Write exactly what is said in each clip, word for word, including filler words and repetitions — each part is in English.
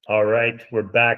All right, we're back.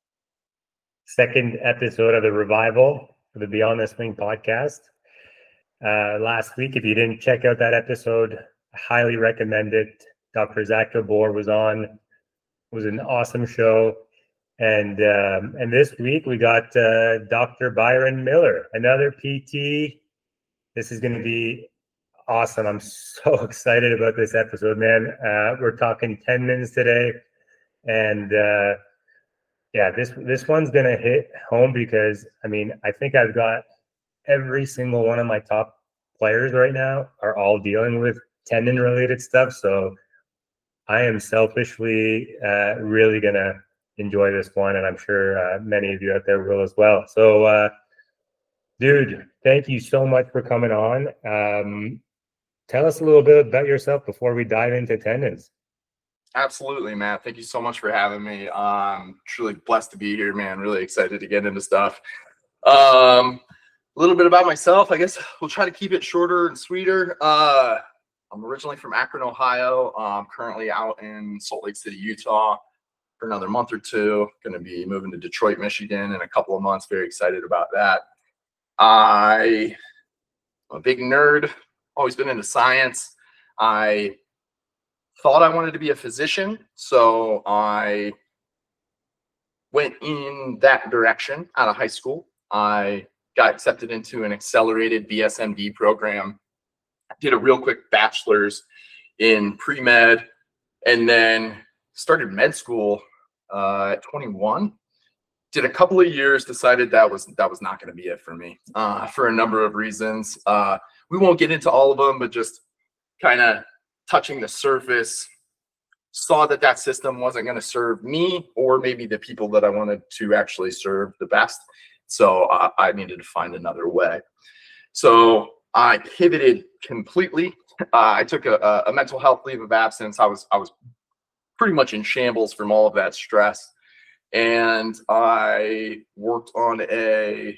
Second episode of the revival for the Beyond the Swing podcast. Uh, last week, if you didn't check out that episode, I highly recommend it. Doctor Zach Gabor was on. It was an awesome show. And um, and this week we got uh, Doctor Byron Miller, another P T. This is going to be awesome. I'm so excited about this episode, man. Uh, we're talking tendons today, and uh, yeah, this this one's gonna hit home because I mean I think I've got every single one of my top players right now are all dealing with tendon related stuff. So I am selfishly uh, really gonna enjoy this one, and I'm sure uh, many of you out there will as well. So, uh, dude, thank you so much for coming on. Um, tell us a little bit about yourself before we dive into tendons. Absolutely, Matt. Thank you so much for having me. Um, truly blessed to be here, man. Really excited to get into stuff. Um, a little bit about myself. I guess we'll try to keep it shorter and sweeter. Uh, I'm originally from Akron, Ohio. I'm currently out in Salt Lake City, Utah for another month or two. Going to be moving to Detroit, Michigan in a couple of months. Very excited about that. I, I'm a big nerd. Always been into science. I thought I wanted to be a physician, so I went in that direction out of high school. I got accepted into an accelerated B S M D program, did a real quick bachelor's in pre-med, and then started med school uh, at twenty-one. Did a couple of years, decided that was that was not going to be it for me uh, for a number of reasons. Uh, we won't get into all of them, but just kind of touching the surface, saw that that system wasn't going to serve me or maybe the people that I wanted to actually serve the best. So uh, I needed to find another way. So I pivoted completely. Uh, I took a, a mental health leave of absence. I was I was pretty much in shambles from all of that stress, and I worked on a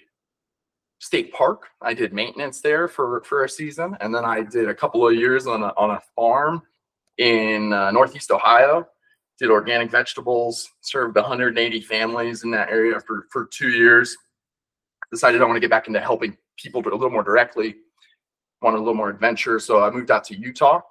state park. I did maintenance there for for a season, and then I did a couple of years on a on a farm in uh, Northeast Ohio. Did organic vegetables, served one hundred eighty families in that area for for two years. Decided I want to get back into helping people a little more directly. Wanted a little more adventure, so I moved out to Utah,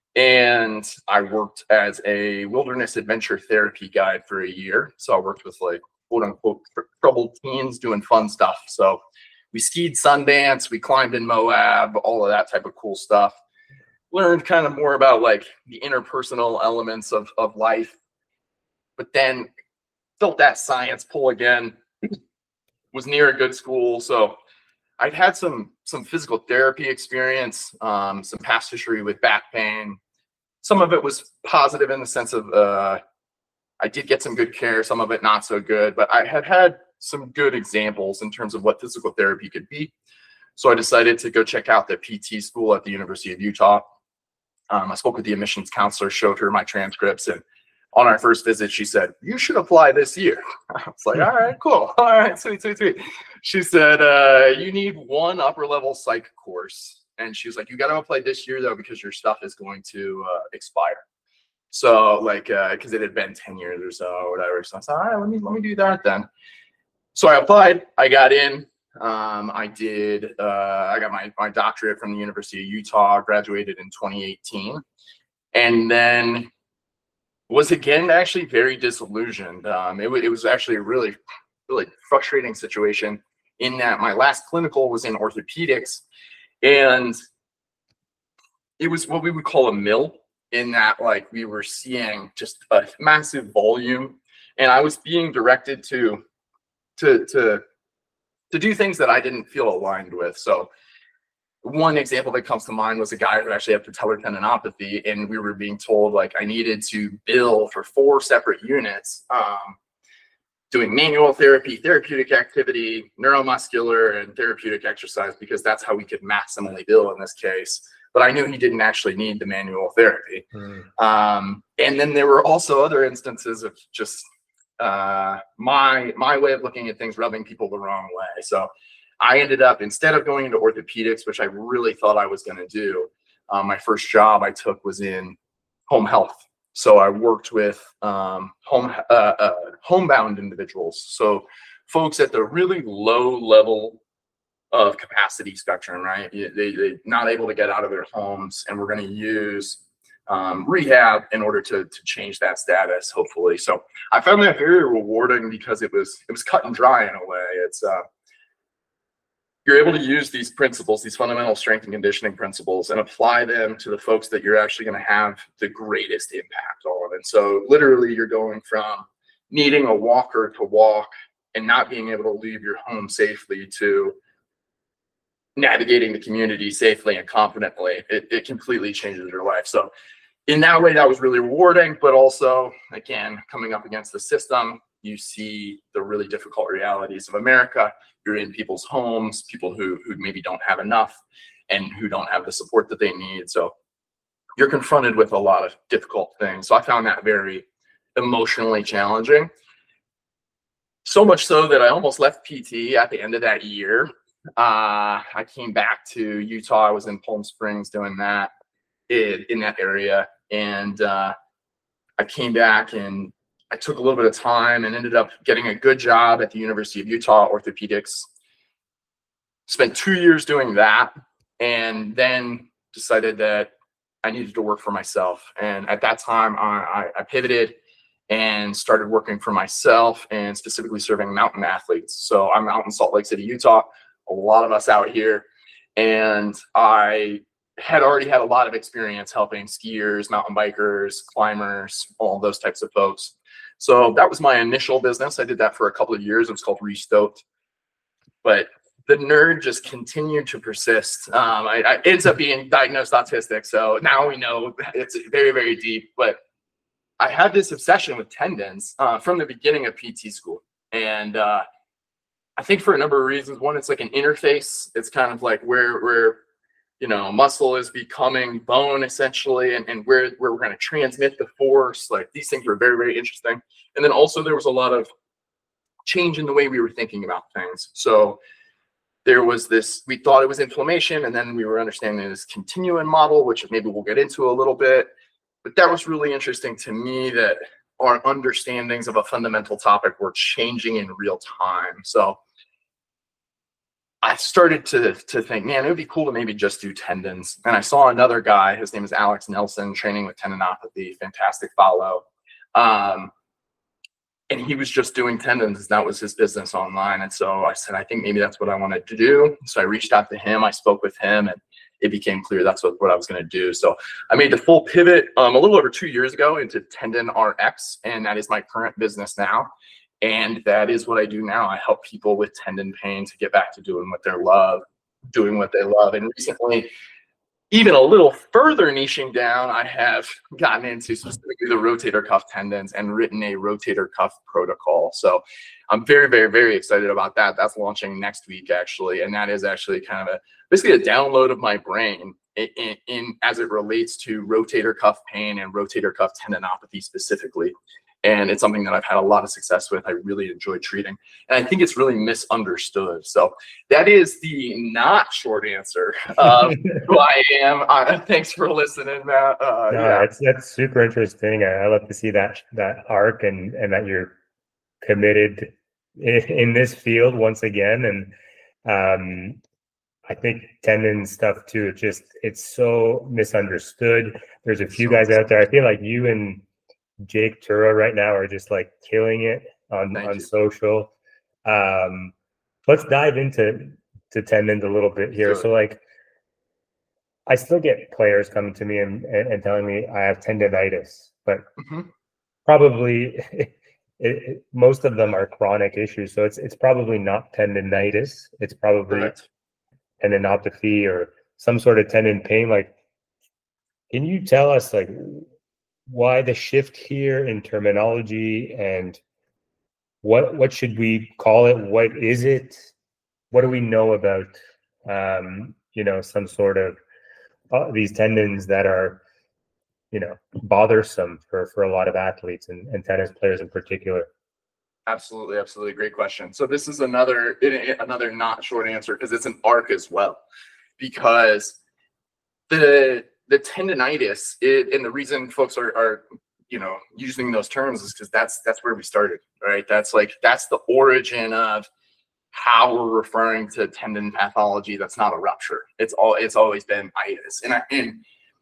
and I worked as a wilderness adventure therapy guide for a year. So I worked with like quote unquote troubled teens doing fun stuff. So we skied Sundance, we climbed in Moab, all of that type of cool stuff. Learned kind of more about like the interpersonal elements of, of life, but then felt that science pull again. Was near a good school, so I'd had some some physical therapy experience, um, some past history with back pain. Some of it was positive in the sense of uh, I did get some good care, some of it not so good, but I had had some good examples in terms of what physical therapy could be. So I decided to go check out the P T school at the University of Utah. Um, I spoke with the admissions counselor, showed her my transcripts, and on our first visit, she said, "You should apply this year." I was like, all right, cool. All right, sweet, sweet, sweet. She said, uh, you need one upper level psych course. And she was like, you got to apply this year, though, because your stuff is going to uh, expire. So like, because uh, it had been ten years or so or whatever. So I said, all right, let me, let me do that then. So I applied. I got in. Um, I did, uh, I got my, my doctorate from the University of Utah, graduated in twenty eighteen. And then was again actually very disillusioned. Um, it, it was actually a really, really frustrating situation in that my last clinical was in orthopedics, and it was what we would call a mill, in that like we were seeing just a massive volume, and I was being directed to to to to do things that I didn't feel aligned with. So one example that comes to mind was a guy who actually had patellar tendinopathy, and we were being told like I needed to bill for four separate units, um, doing manual therapy, therapeutic activity, neuromuscular, and therapeutic exercise, because that's how we could maximally bill in this case. But I knew he didn't actually need the manual therapy. Mm. Um, and then there were also other instances of just uh, my my way of looking at things rubbing people the wrong way. So I ended up, instead of going into orthopedics, which I really thought I was going to do, um, my first job I took was in home health. So I worked with um, home uh, uh, homebound individuals. So folks at the really low level of capacity spectrum, right? They, they're not able to get out of their homes, and we're going to use um, rehab in order to, to change that status, hopefully. So I found that very rewarding because it was it was cut and dry in a way. It's uh, you're able to use these principles, these fundamental strength and conditioning principles, and apply them to the folks that you're actually going to have the greatest impact on. And so literally you're going from needing a walker to walk and not being able to leave your home safely to navigating the community safely and confidently. It, it completely changes your life. So in that way, that was really rewarding, but also, again, coming up against the system, you see the really difficult realities of America. You're in people's homes, people who, who maybe don't have enough and who don't have the support that they need. So you're confronted with a lot of difficult things. So I found that very emotionally challenging. So much so that I almost left P T at the end of that year. Uh, I came back to Utah. I was in Palm Springs doing that in, in that area. And uh, I came back and I took a little bit of time and ended up getting a good job at the University of Utah Orthopedics. Spent two years doing that, and then decided that I needed to work for myself. And at that time, I, I pivoted and started working for myself and specifically serving mountain athletes. So I'm out in Salt Lake City, Utah, a lot of us out here. And I had already had a lot of experience helping skiers, mountain bikers, climbers, all those types of folks. So that was my initial business. I did that for a couple of years. It was called Restoked. But the nerd just continued to persist. Um, I, I ends up being diagnosed autistic. So now we know it's very, very deep. But I had this obsession with tendons uh, from the beginning of P T school. And uh, I think for a number of reasons. One, it's like an interface. It's kind of like where, where you know, muscle is becoming bone essentially, and, and where, where we're going to transmit the force. Like these things were very, very interesting. And then also there was a lot of change in the way we were thinking about things. So there was this, we thought it was inflammation, and then we were understanding this continuum model, which maybe we'll get into a little bit. But that was really interesting to me, that our understandings of a fundamental topic were changing in real time. So I started to, to think, man, it would be cool to maybe just do tendons. And I saw another guy, his name is Alex Nelson, training with tendinopathy, fantastic follow. Um, and he was just doing tendons. That was his business online. And so I said, I think maybe that's what I wanted to do. So I reached out to him. I spoke with him, and it became clear that's what, what I was going to do. So I made the full pivot um, a little over two years ago into Tendon R X, and that is my current business now. And that is what I do now. I help people with tendon pain to get back to doing what they love, doing what they love. And recently, even a little further niching down, I have gotten into specifically the rotator cuff tendons and written a rotator cuff protocol. So I'm very, very, very excited about that. That's launching next week, actually. And that is actually kind of a basically a download of my brain in, in, in as it relates to rotator cuff pain and rotator cuff tendinopathy specifically. And it's something that I've had a lot of success with. I really enjoy treating. And I think it's really misunderstood. So that is the not short answer of who I am. Uh, thanks for listening, Matt. Uh, no, yeah. that's, that's super interesting. I, I love to see that that arc, and, and that you're committed in, in this field once again. And um, I think tendon stuff too, it just, it's so misunderstood. There's a few so guys out there. I feel like you and Jake Tura right now are just like killing it on, on you. social. Um, let's dive into to tendons a little bit here. Good. So like, I still get players coming to me and, and, and telling me I have tendonitis, but mm-hmm. probably it, it, most of them are chronic issues. So it's it's probably not tendonitis. It's probably Correct. tendinopathy or some sort of tendon pain. Like, can you tell us like why the shift here in terminology, and what what should we call it? What is it? What do we know about um, you know, some sort of uh, these tendons that are, you know, bothersome for for a lot of athletes and, and tennis players in particular? Absolutely, absolutely, great question. So this is another another not short answer, because it's an arc as well, because the the tendonitis, it, and the reason folks are, are you know, using those terms is because that's that's where we started, right? That's like that's the origin of how we're referring to tendon pathology. That's not a rupture. It's all it's always been itis, and, and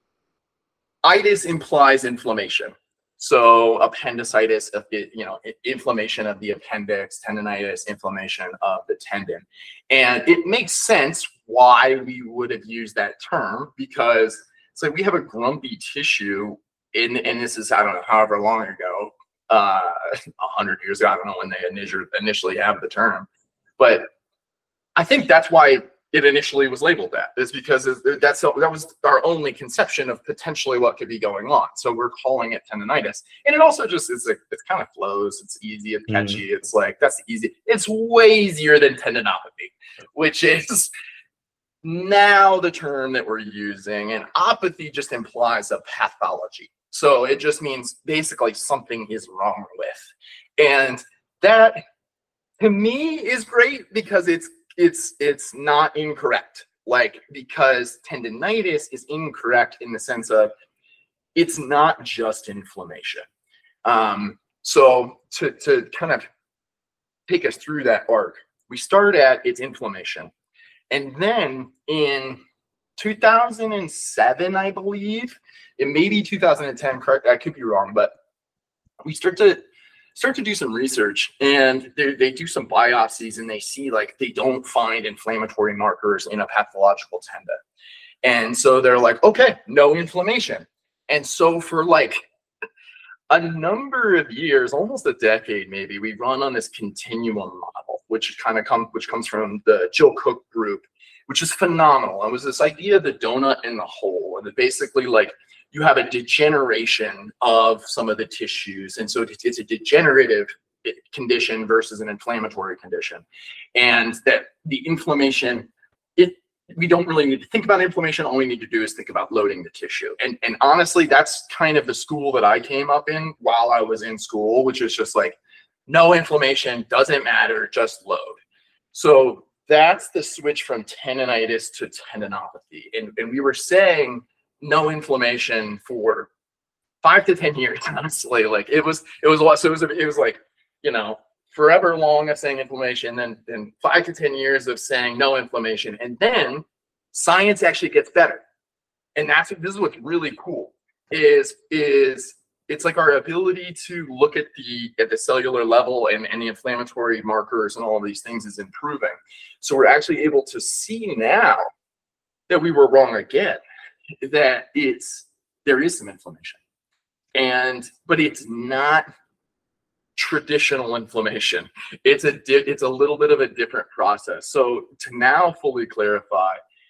itis implies inflammation. So appendicitis, you know, inflammation of the appendix, tendonitis, inflammation of the tendon. And it makes sense why we would have used that term, because it's like we have a grumpy tissue in, and this is, I don't know, however long ago, uh, a hundred years ago, I don't know when they initially initially have the term, but I think that's why it initially was labeled that, is because that's that was our only conception of potentially what could be going on. So we're calling it tendonitis, and it also just is like it kind of flows. It's easy, it's catchy. Mm. It's like that's easy. It's way easier than tendinopathy, which is now the term that we're using. And apathy just implies a pathology, so it just means basically something is wrong with, and that to me is great because it's. It's it's not incorrect, like, because tendinitis is incorrect in the sense of it's not just inflammation. Um, so to, to kind of take us through that arc, we start at it's inflammation. And then in two thousand seven, I believe, it may be two thousand ten, correct, I could be wrong, but we start to start to do some research, and they, they do some biopsies, and they see like they don't find inflammatory markers in a pathological tendon. And so they're like, okay, no inflammation. And so for like a number of years, almost a decade maybe, we run on this continuum model, which kind of comes which comes from the Jill Cook group, which is phenomenal. It was this idea of the donut and the hole, and basically like you have a degeneration of some of the tissues. And so it's a degenerative condition versus an inflammatory condition. And that the inflammation, it we don't really need to think about inflammation. All we need to do is think about loading the tissue. And, and honestly, that's kind of the school that I came up in while I was in school, which is just like, no inflammation, doesn't matter, just load. So that's the switch from tendonitis to tendinopathy. And, and we were saying, no inflammation for five to ten years, honestly. Like it was, it was a lot. So it was, it was like, you know, forever long of saying inflammation, then, then five to ten years of saying no inflammation. And then science actually gets better. And that's what, this is what's really cool is, is it's like our ability to look at the, at the cellular level and, and the inflammatory markers and all of these things is improving. So we're actually able to see now that we were wrong again, that it's there is some inflammation, and but it's not traditional inflammation. It's a di- it's a little bit of a different process. So to now fully clarify,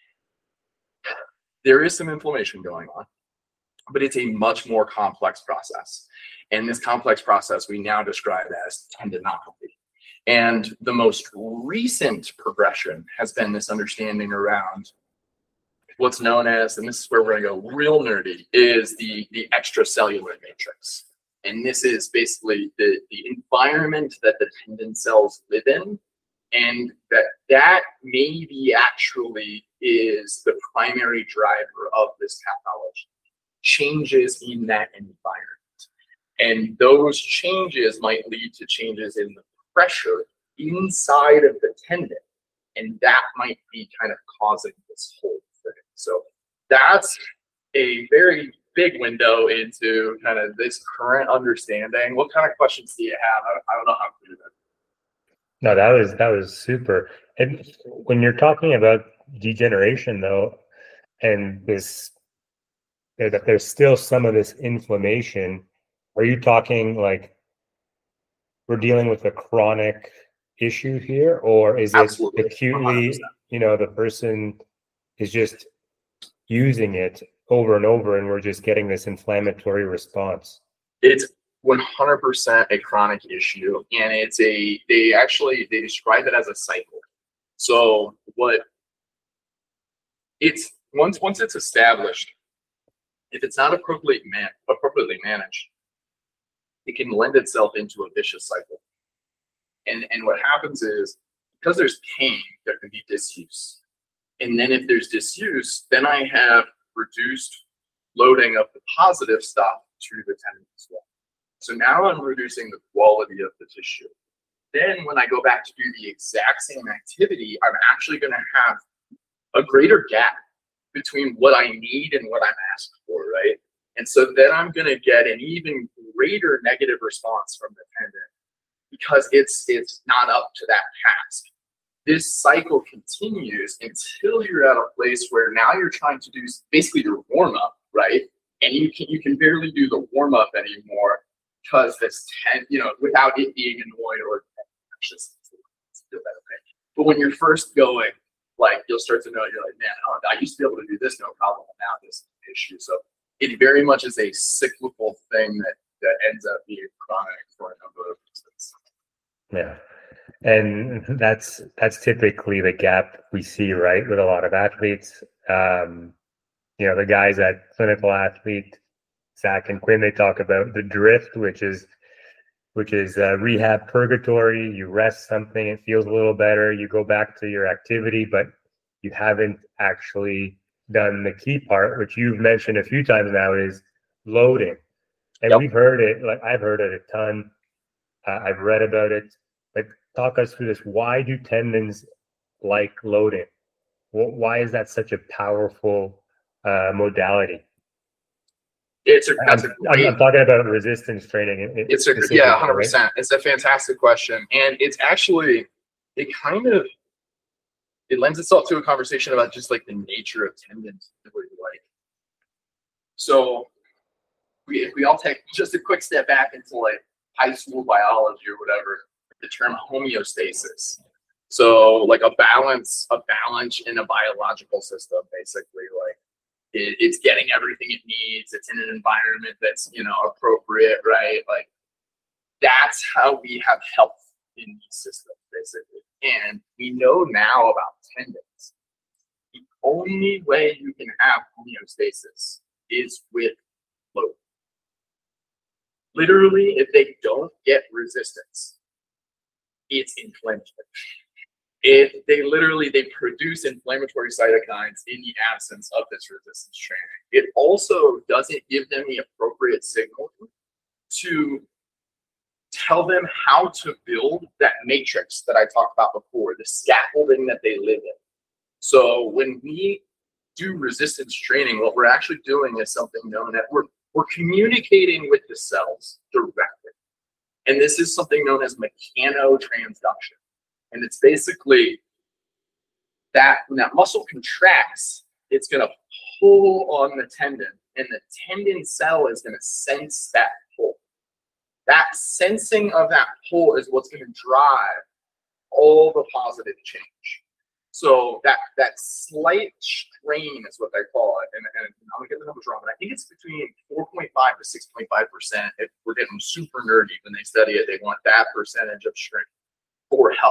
there is some inflammation going on, but it's a much more complex process. And this complex process we now describe as tendinopathy. And the most recent progression has been this understanding around what's known as, and this is where we're gonna go real nerdy, is the, the extracellular matrix. And this is basically the, the environment that the tendon cells live in, and that that maybe actually is the primary driver of this pathology, changes in that environment. And those changes might lead to changes in the pressure inside of the tendon, and that might be kind of causing this whole thing. So that's a very big window into kind of this current understanding. What kind of questions do you have? I, I don't know how to do that. No, that was that was super. And when you're talking about degeneration, though, and this, that there's still some of this inflammation, are you talking like we're dealing with a chronic issue here, or is it Absolutely. acutely, one hundred percent. You know, the person is just using it over and over, and we're just getting this inflammatory response? It's one hundred percent a chronic issue, and it's a, they actually, they describe it as a cycle. So what it's, once once it's established, if it's not appropriately, man, appropriately managed, it can lend itself into a vicious cycle. And, and what happens is, because there's pain, there can be disuse. And then if there's disuse, then I have reduced loading of the positive stuff to the tendon as well. So now I'm reducing the quality of the tissue. Then when I go back to do the exact same activity, I'm actually going to have a greater gap between what I need and what I'm asked for, right? And so then I'm going to get an even greater negative response from the tendon because it's it's not up to that task. This cycle continues until you're at a place where now you're trying to do basically your warm up, right? And you can you can barely do the warm up anymore because this ten, you know, without it being annoyed or just but when you're first going, like you'll start to know you're like, man, oh, I used to be able to do this no problem, and now this is an issue. So it very much is a cyclical thing that that ends up being chronic for a number of reasons. Yeah. And that's that's typically the gap we see, right, with a lot of athletes. Um, you know, the guys at Clinical Athlete, Zach and Quinn, they talk about the drift, which is which is uh, rehab purgatory. You rest something, it feels a little better. You go back to your activity, but you haven't actually done the key part, which you've mentioned a few times now, is loading. And yep. we've heard it, like I've heard it a ton. Uh, I've read about it. Like, talk us through this. Why do tendons like loading? Why is that such a powerful uh, modality? It's a, that's I'm, a great, I'm talking about resistance training. It, it's a yeah, one hundred percent. Right? It's a fantastic question, and it's actually it kind of it lends itself to a conversation about just like the nature of tendons. Like, so we if we all take just a quick step back into like high school biology or whatever, the term homeostasis. So like a balance, a balance in a biological system, basically, like it, it's getting everything it needs. It's in an environment that's, you know, appropriate, right? Like that's how we have health in these systems, basically. And we know now about tendons. The only way you can have homeostasis is with load. Literally, if they don't get resistance, it's inflammatory. If they literally, they produce inflammatory cytokines in the absence of this resistance training. It also doesn't give them the appropriate signal to tell them how to build that matrix that I talked about before, the scaffolding that they live in. So when we do resistance training, what we're actually doing is something known as we're, we're communicating with the cells directly. And this is something known as mechanotransduction. And it's basically that when that muscle contracts, it's going to pull on the tendon, and the tendon cell is going to sense that pull. That sensing of that pull is what's going to drive all the positive change. So that that slight strain is what they call it. And, and I'm going to get the numbers wrong, but I think it's between four point five to six point five percent. If we're getting super nerdy when they study it, they want that percentage of strength for health.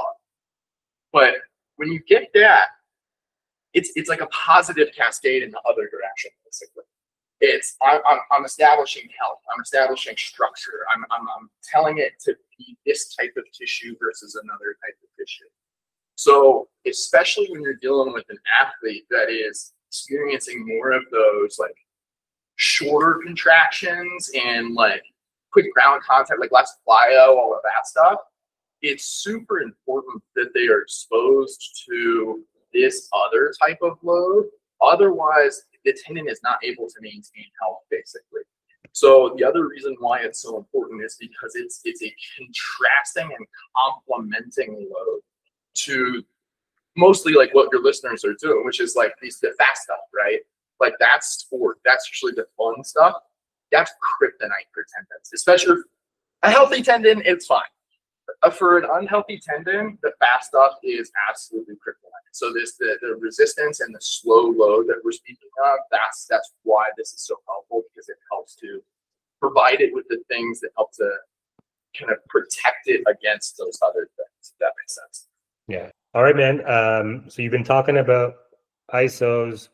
But when you get that, it's it's like a positive cascade in the other direction, basically. It's I'm, I'm, I'm establishing health. I'm establishing structure. I'm, I'm I'm telling it to be this type of tissue versus another type of tissue. So especially when you're dealing with an athlete that is experiencing more of those like shorter contractions and like quick ground contact, like less plyo, all of that stuff, it's super important that they are exposed to this other type of load. Otherwise, the tendon is not able to maintain health, basically. So the other reason why it's so important is because it's it's a contrasting and complementing load to mostly like what your listeners are doing, which is like these the fast stuff, right? Like that's sport. That's usually the fun stuff. That's kryptonite for tendons, especially a healthy tendon. It's fine. Uh, for an unhealthy tendon, the fast stuff is absolutely kryptonite. So this the, the resistance and the slow load that we're speaking of, that's that's why this is so helpful, because it helps to provide it with the things that help to kind of protect it against those other things, if that makes sense. Yeah. All right, man. Um, so you've been talking about I S Os,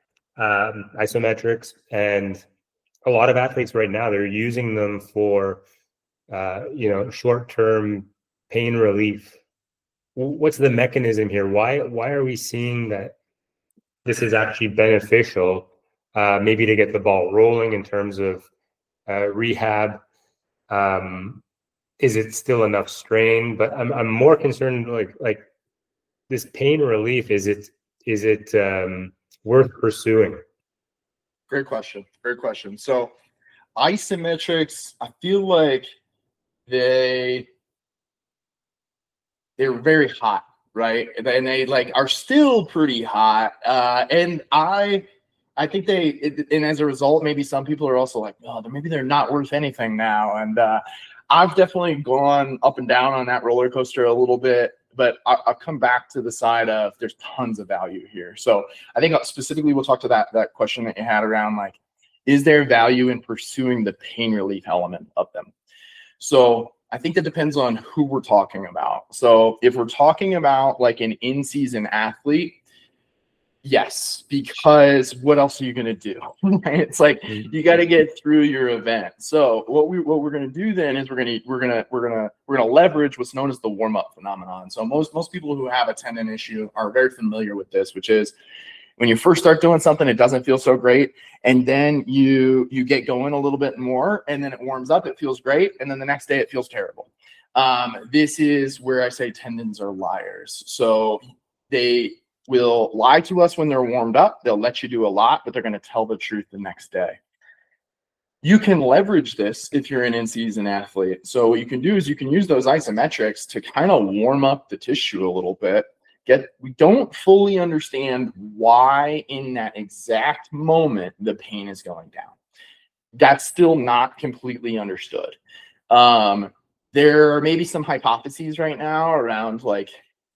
um, isometrics, and a lot of athletes right now, they're using them for uh, you know, short-term pain relief. What's the mechanism here? Why why are we seeing that this is actually beneficial, uh, maybe to get the ball rolling in terms of uh, rehab. Um, is it still enough strain? But I'm I'm more concerned like like this pain relief. Is it is it um, worth pursuing? Great question. Great question. So isometrics, I feel like they they're very hot, right? And they like are still pretty hot. Uh, and I I think they it, and as a result, maybe some people are also like, oh, maybe they're not worth anything now. And uh, I've definitely gone up and down on that roller coaster a little bit. But I'll, I'll come back to the side of there's tons of value here. So I think specifically we'll talk to that that question that you had around like, is there value in pursuing the pain relief element of them? So I think that depends on who we're talking about. So if we're talking about like an in-season athlete, yes, because what else are you going to do? Right? It's like you got to get through your event. So what we what we're going to do then is we're going to we're going to we're going to we're going to leverage what's known as the warm-up phenomenon. So most most people who have a tendon issue are very familiar with this, which is when you first start doing something, it doesn't feel so great, and then you you get going a little bit more, and then it warms up, it feels great, and then the next day it feels terrible. Um, this is where I say tendons are liars. So they will lie to us when they're warmed up. They'll let you do a lot, but they're going to tell the truth the next day. You can leverage this if you're an in-season athlete. So what you can do is you can use those isometrics to kind of warm up the tissue a little bit. Get we don't fully understand why in that exact moment the pain is going down. That's still not completely understood. Um, there are maybe some hypotheses right now around like,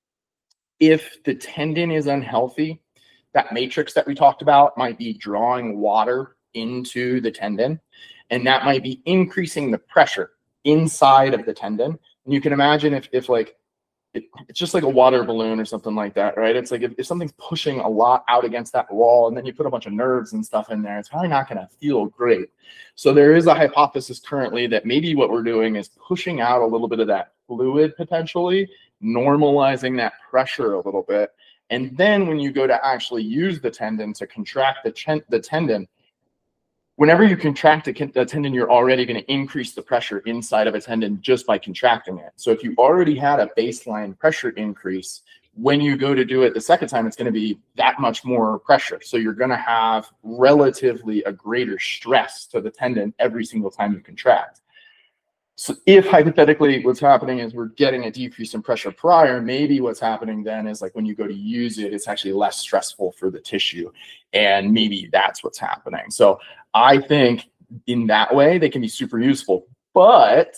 if the tendon is unhealthy, that matrix that we talked about might be drawing water into the tendon, and that might be increasing the pressure inside of the tendon. And you can imagine if, if like, it, it's just like a water balloon or something like that, right? It's like if, if something's pushing a lot out against that wall and then you put a bunch of nerves and stuff in there, it's probably not going to feel great. So there is a hypothesis currently that maybe what we're doing is pushing out a little bit of that fluid potentially, normalizing that pressure a little bit. And then when you go to actually use the tendon to contract the, ch- the tendon, whenever you contract a, a tendon, you're already going to increase the pressure inside of a tendon just by contracting it. So if you already had a baseline pressure increase, when you go to do it the second time, it's going to be that much more pressure. So you're going to have relatively a greater stress to the tendon every single time you contract. So if hypothetically what's happening is we're getting a decrease in pressure prior, maybe what's happening then is like when you go to use it, it's actually less stressful for the tissue. And maybe that's what's happening. So I think in that way, they can be super useful. But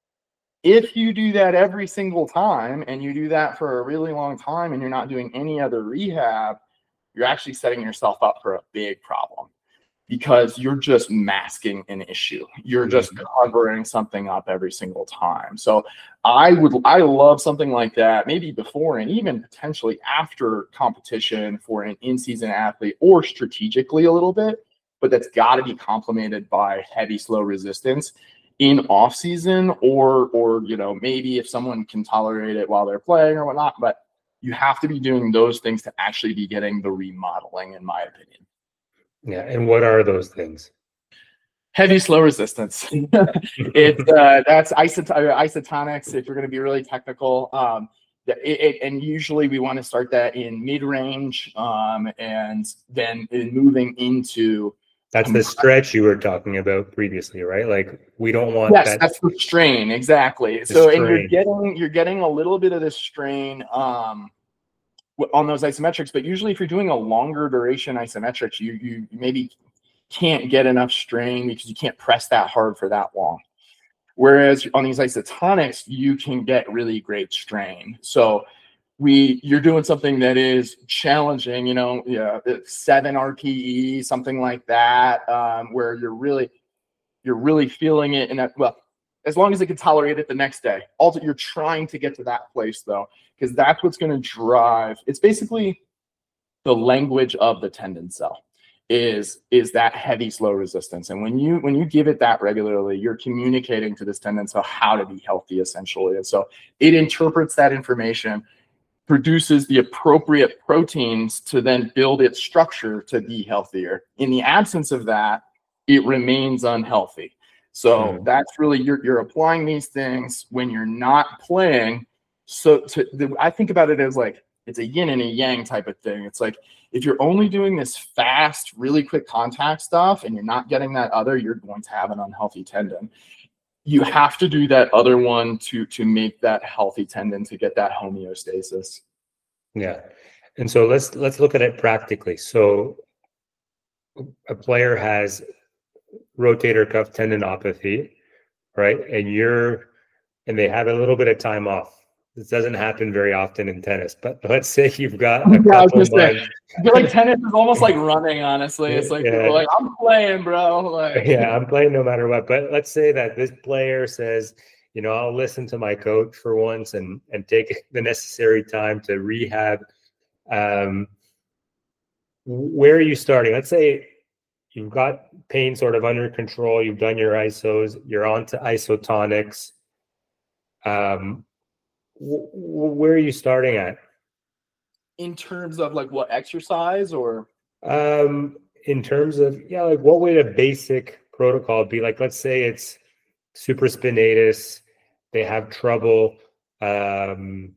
if you do that every single time and you do that for a really long time and you're not doing any other rehab, you're actually setting yourself up for a big problem. Because you're just masking an issue. You're just covering something up every single time. So I would, I love something like that, maybe before and even potentially after competition for an in-season athlete or strategically a little bit, but that's got to be complemented by heavy, slow resistance in off season or, or, you know, maybe if someone can tolerate it while they're playing or whatnot, but you have to be doing those things to actually be getting the remodeling, in my opinion. Yeah, and what are those things? Heavy, slow resistance. It's uh, that's isot- isotonics. If you're going to be really technical, um, it, it, and usually we want to start that in mid-range, um, and then in moving into. That's um, the stretch you were talking about previously, right? Like we don't want yes, that. That's the strain exactly. So strain. And you're getting you're getting a little bit of this strain. Um, on those isometrics, but usually if you're doing a longer duration isometrics, you you maybe can't get enough strain because you can't press that hard for that long. Whereas on these isotonics, you can get really great strain. So we you're doing something that is challenging, you know, yeah, seven R P E, something like that, um, where you're really you're really feeling it. And that, well, as long as it can tolerate it the next day. Also, you're trying to get to that place though, because that's what's going to drive. It's basically the language of the tendon cell is, is that heavy, slow resistance. And when you when you give it that regularly, you're communicating to this tendon cell how to be healthy, essentially. And so it interprets that information, produces the appropriate proteins to then build its structure to be healthier. In the absence of that, it remains unhealthy. So Mm. that's really, you're, you're applying these things when you're not playing. So to the, I think about it as like, it's a yin and a yang type of thing. It's like, if you're only doing this fast, really quick contact stuff and you're not getting that other, you're going to have an unhealthy tendon. You have to do that other one to, to make that healthy tendon, to get that homeostasis. Yeah. And so let's, let's look at it practically. So a player has rotator cuff tendinopathy, right? And you're, and they have a little bit of time off. This doesn't happen very often in tennis, but let's say you've got a yeah, couple I, say, months. I feel like tennis is almost like running, honestly. It's like, yeah. like I'm playing, bro. Like, yeah, I'm playing no matter what. But let's say that this player says, you know, I'll listen to my coach for once and and take the necessary time to rehab. Um, where are you starting? Let's say you've got pain sort of under control. You've done your I S Os. You're on to isotonics. Um, w- where are you starting at? In terms of like what exercise or? Um, in terms of, yeah, like what would a basic protocol be? Like, let's say it's supraspinatus. They have trouble. Um,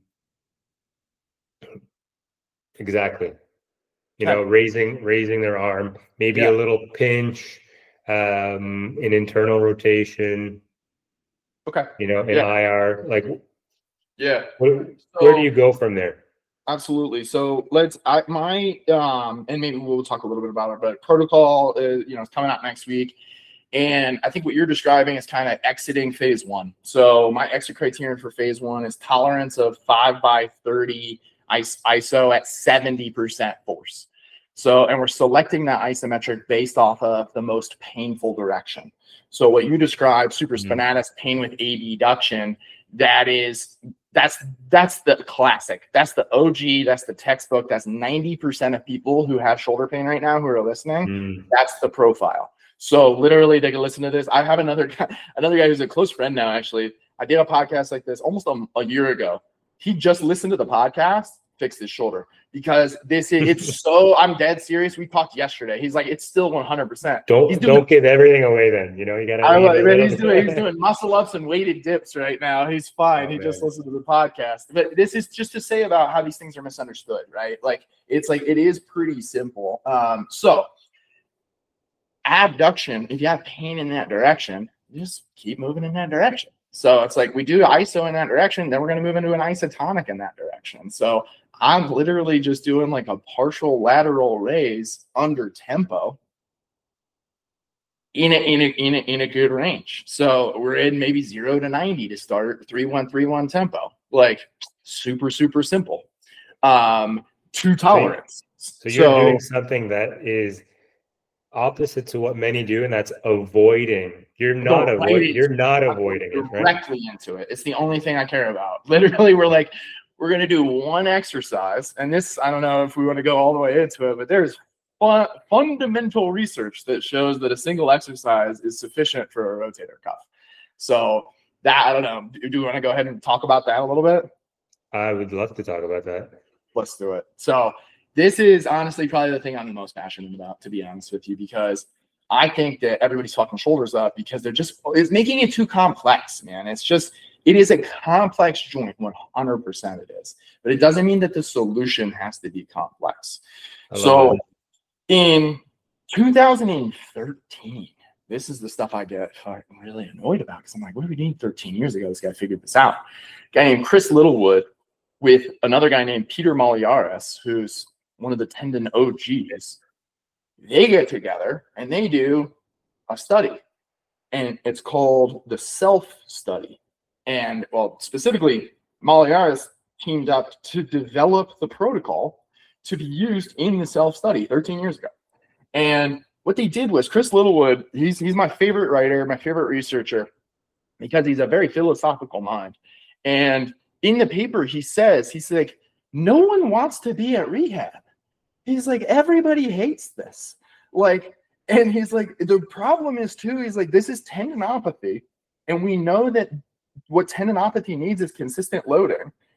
exactly. You know, raising raising their arm, maybe Yeah. a little pinch, um, in internal rotation. Okay. You know, in Yeah. I R. Like, yeah. Where, So, where do you go from there? Absolutely. So let's. I my um, and maybe we'll talk a little bit about it. But protocol is, you know, it's coming out next week, and I think what you're describing is kind of exiting phase one. So my exit criterion for phase one is tolerance of five by thirty I S O at seventy percent force. So, and we're selecting that isometric based off of the most painful direction. So what you described, supraspinatus pain with abduction, that is, that's, that's the classic. That's the O G, that's the textbook. That's ninety percent of people who have shoulder pain right now who are listening. Mm. That's the profile. So literally they can listen to this. I have another guy, another guy who's a close friend now, actually. I did a podcast like this almost a, a year ago. He just listened to the podcast, fixed his shoulder, because this is, it's so, I'm dead serious. We talked yesterday. He's like, it's still one hundred percent. Don't he's doing, don't give everything away then. You know, you got to. He's doing, he's doing muscle ups and weighted dips right now. He's fine. Oh, he man. just listened to the podcast. But this is just to say about how these things are misunderstood, right? Like, it's like, it is pretty simple. Um, so abduction, if you have pain in that direction, you just keep moving in that direction. So it's like, we do I S O in that direction, then we're going to move into an isotonic in that direction. So I'm literally just doing like a partial lateral raise under tempo in a, in a, in a, in a good range. So we're in maybe zero to ninety to start three, one, three, one tempo, like super, super simple. Um, to tolerance. So you're so, doing something that is opposite to what many do, and that's avoiding. You're not avoiding. You're not avoiding it, right? Directly into it. It's the only thing I care about. Literally, we're like, we're gonna do one exercise, and this, I don't know if we want to go all the way into it, but there's fun, fundamental research that shows that a single exercise is sufficient for a rotator cuff. So that, I don't know. Do, do you want to go ahead and talk about that a little bit? I would love to talk about that. Let's do it. So this is honestly probably the thing I'm the most passionate about, to be honest with you, because I think that everybody's fucking shoulders up because they're just, it's making it too complex, man. It's just, it is a complex joint, one hundred percent it is. But it doesn't mean that the solution has to be complex. So that. In two thousand thirteen, this is the stuff I get really annoyed about, because I'm like, what do we need thirteen years ago? This guy figured this out. A guy named Chris Littlewood with another guy named Peter Malliaras, who's one of the tendon O Gs. They get together and they do a study, and it's called the SELF study. And well, specifically, Malliaras teamed up to develop the protocol to be used in the SELF study thirteen years ago. And what they did was, Chris Littlewood, he's he's my favorite writer, my favorite researcher, because he's a very philosophical mind. And in the paper, he says, he's like, no one wants to be at rehab. He's like, everybody hates this. Like, and he's like, the problem is too, he's like, this is tendinopathy. And we know that what tendinopathy needs is consistent loading.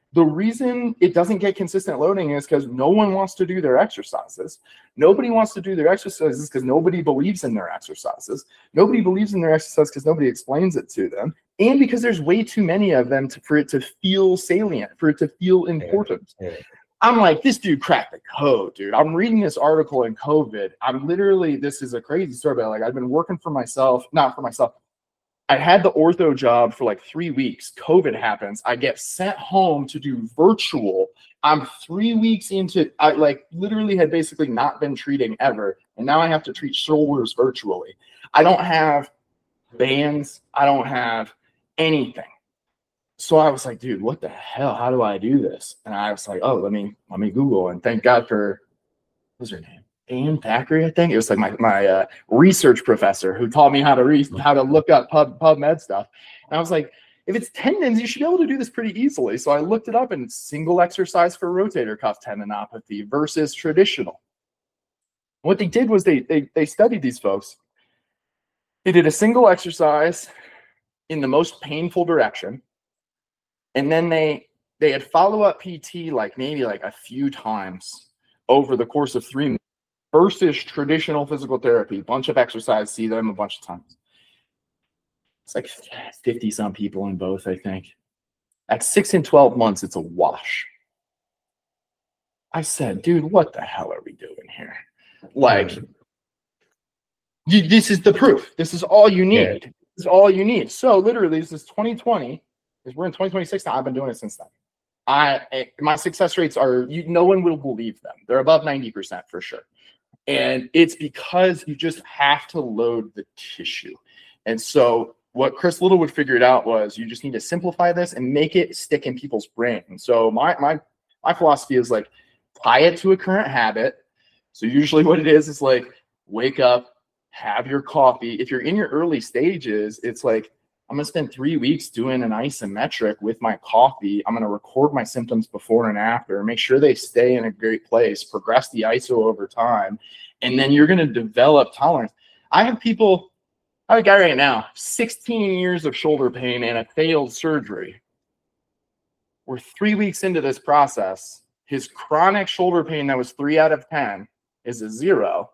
The reason it doesn't get consistent loading is because no one wants to do their exercises. Nobody wants to do their exercises because nobody believes in their exercises. Nobody believes in their exercise because nobody explains it to them. And because there's way too many of them to, for it to feel salient, for it to feel important. Yeah. Yeah. I'm like, this dude cracked the code, dude. I'm reading this article in COVID. I'm literally, this is a crazy story, but like I've been working for myself, not for myself. I had the ortho job for like three weeks. COVID happens. I get sent home to do virtual. I'm three weeks into, I like literally had basically not been treating ever. And now I have to treat shoulders virtually. I don't have bands. I don't have anything. So I was like, dude, what the hell? How do I do this? And I was like, oh, let me, let me Google. And thank God for, what was her name? Ann Thackeray, I think. It was like my, my uh, research professor who taught me how to read, how to look up pub, PubMed stuff. And I was like, if it's tendons, you should be able to do this pretty easily. So I looked it up, and single exercise for rotator cuff tendinopathy versus traditional. What they did was they, they, they studied these folks. They did a single exercise in the most painful direction. And then they, they had follow-up P T like maybe like a few times over the course of three months. Versus traditional physical therapy, bunch of exercise, see them a bunch of times. It's like fifty some people in both, I think. At six and twelve months, it's a wash. I said, dude, what the hell are we doing here? Like, you, this is the proof. This is all you need. Yeah. This is all you need. So literally, this is twenty twenty. We're in twenty twenty-six now. I've been doing it since then. I my success rates are, you, no one will believe them. They're above ninety percent for sure. And it's because you just have to load the tissue. And so what Chris Littlewood figured out was you just need to simplify this and make it stick in people's brain. And so my my my philosophy is like tie it to a current habit. So usually what it is is like wake up, have your coffee. If you're in your early stages, it's like I'm going to spend three weeks doing an isometric with my coffee. I'm going to record my symptoms before and after, make sure they stay in a great place, progress the I S O over time, and then you're going to develop tolerance. I have people, I have a guy right now, sixteen years of shoulder pain and a failed surgery. We're three weeks into this process. His chronic shoulder pain that was three out of ten is a zero.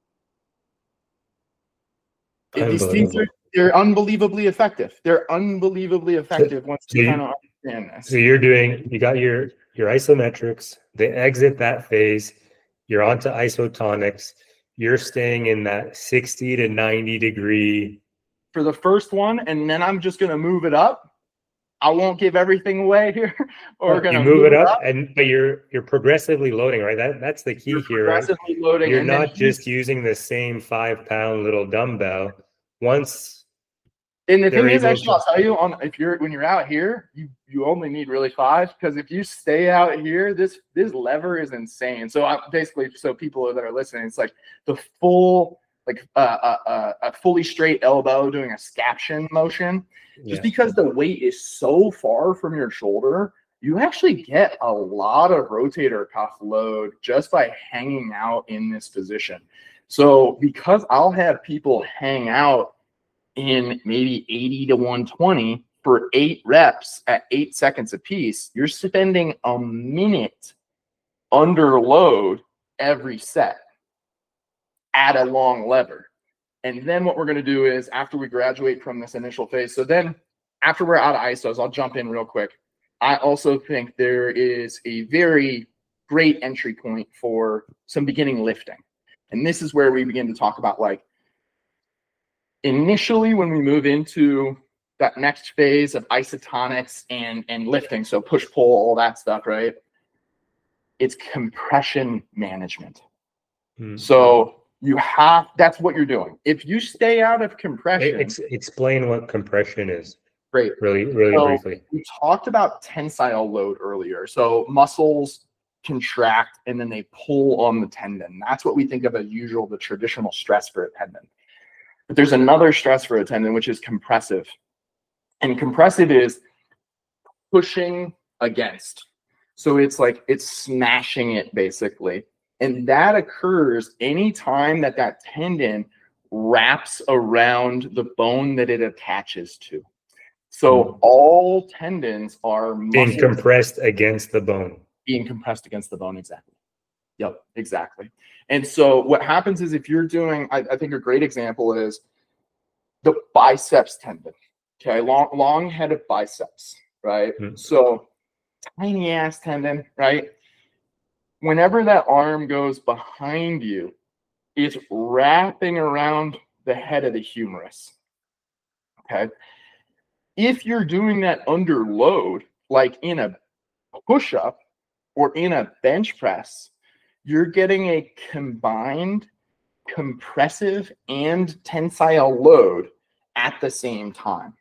These things are, they're unbelievably effective. They're unbelievably effective so, once you, you kind of understand this. So you're doing, you got your, your isometrics, they exit that phase, you're onto isotonics, you're staying in that sixty to ninety degree. For the first one, and then I'm just going to move it up. I won't give everything away here. Or you move, move it up, up, and but you're you're progressively loading, right? That that's the key you're here. Progressively right? loading. You're not just using the same five pound little dumbbell. Once, and the thing is, actually, to... I'll tell you, on if you're when you're out here, you you only need really five, because if you stay out here, this this lever is insane. So I, basically, so people that are listening, it's like the full like uh, uh, uh, a fully straight elbow doing a scaption motion. Just yeah. because the weight is so far from your shoulder, you actually get a lot of rotator cuff load just by hanging out in this position. So because I'll have people hang out in maybe eighty to one twenty for eight reps at eight seconds a piece, you're spending a minute under load every set at a long lever. And then what we're going to do is after we graduate from this initial phase, so then after we're out of I S Os, I'll jump in real quick. I also think there is a very great entry point for some beginning lifting. And this is where we begin to talk about, like, initially when we move into that next phase of isotonics and, and lifting, so push, pull, all that stuff, right? It's compression management. Hmm. So you have, that's what you're doing. If you stay out of compression. Ex- explain what compression is. Great. Really, really so briefly. We talked about tensile load earlier. So muscles contract and then they pull on the tendon. That's what we think of as usual, the traditional stress for a tendon. But there's another stress for a tendon, which is compressive. And compressive is pushing against. So it's like it's smashing it basically. And that occurs anytime that that tendon wraps around the bone that it attaches to. So Mm. all tendons are Being muscles compressed against the bone. being compressed against the bone. Exactly. Yep, exactly. And so what happens is if you're doing, I, I think a great example is the biceps tendon. Okay, long, long head of biceps, right? Mm. So tiny ass tendon, right? Whenever that arm goes behind you, it's wrapping around the head of the humerus. Okay. If you're doing that under load, like in a push-up or in a bench press, you're getting a combined compressive and tensile load at the same time.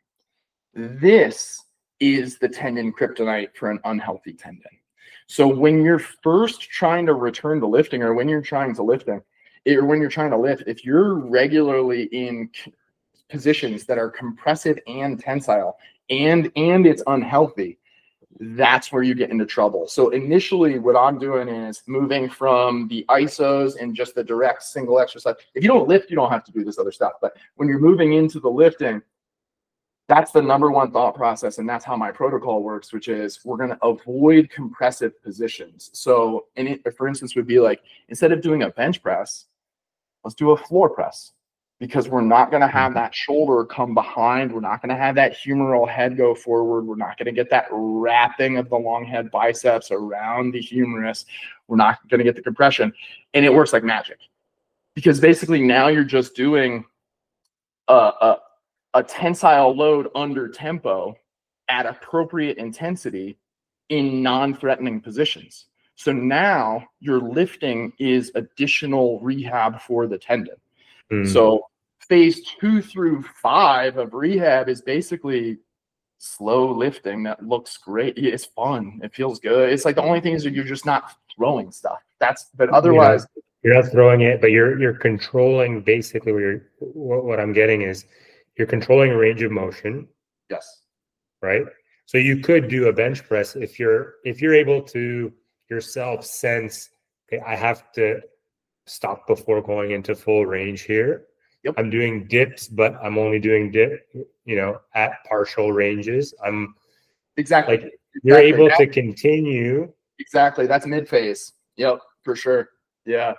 This is the tendon kryptonite for an unhealthy tendon. So when you're first trying to return to lifting, or when you're trying to lifting, or when you're trying to lift, if you're regularly in positions that are compressive and tensile, and and it's unhealthy, that's where you get into trouble. So initially what I'm doing is moving from the I S Os and just the direct single exercise. If you don't lift, you don't have to do this other stuff. But when you're moving into the lifting, that's the number one thought process. And that's how my protocol works, which is we're going to avoid compressive positions. So and it, for instance, would be like, instead of doing a bench press, let's do a floor press. Because we're not going to have that shoulder come behind. We're not going to have that humeral head go forward. We're not going to get that wrapping of the long head biceps around the humerus. We're not going to get the compression. And it works like magic. Because basically now you're just doing a, a, a tensile load under tempo at appropriate intensity in non-threatening positions. So now your lifting is additional rehab for the tendon. Mm. So phase two through five of rehab is basically slow lifting that looks great. It's fun. It feels good. It's like the only thing is that you're just not throwing stuff. That's but otherwise you're not, you're not throwing it, but you're you're controlling basically where you're what, what I'm getting is you're controlling range of motion. Yes. Right. So you could do a bench press if you're if you're able to yourself sense, okay, I have to stop before going into full range here. Yep. I'm doing dips, but I'm only doing dip, you know, at partial ranges. I'm exactly like you're exactly. able that, to continue. Exactly. That's mid phase. Yep, for sure. Yeah.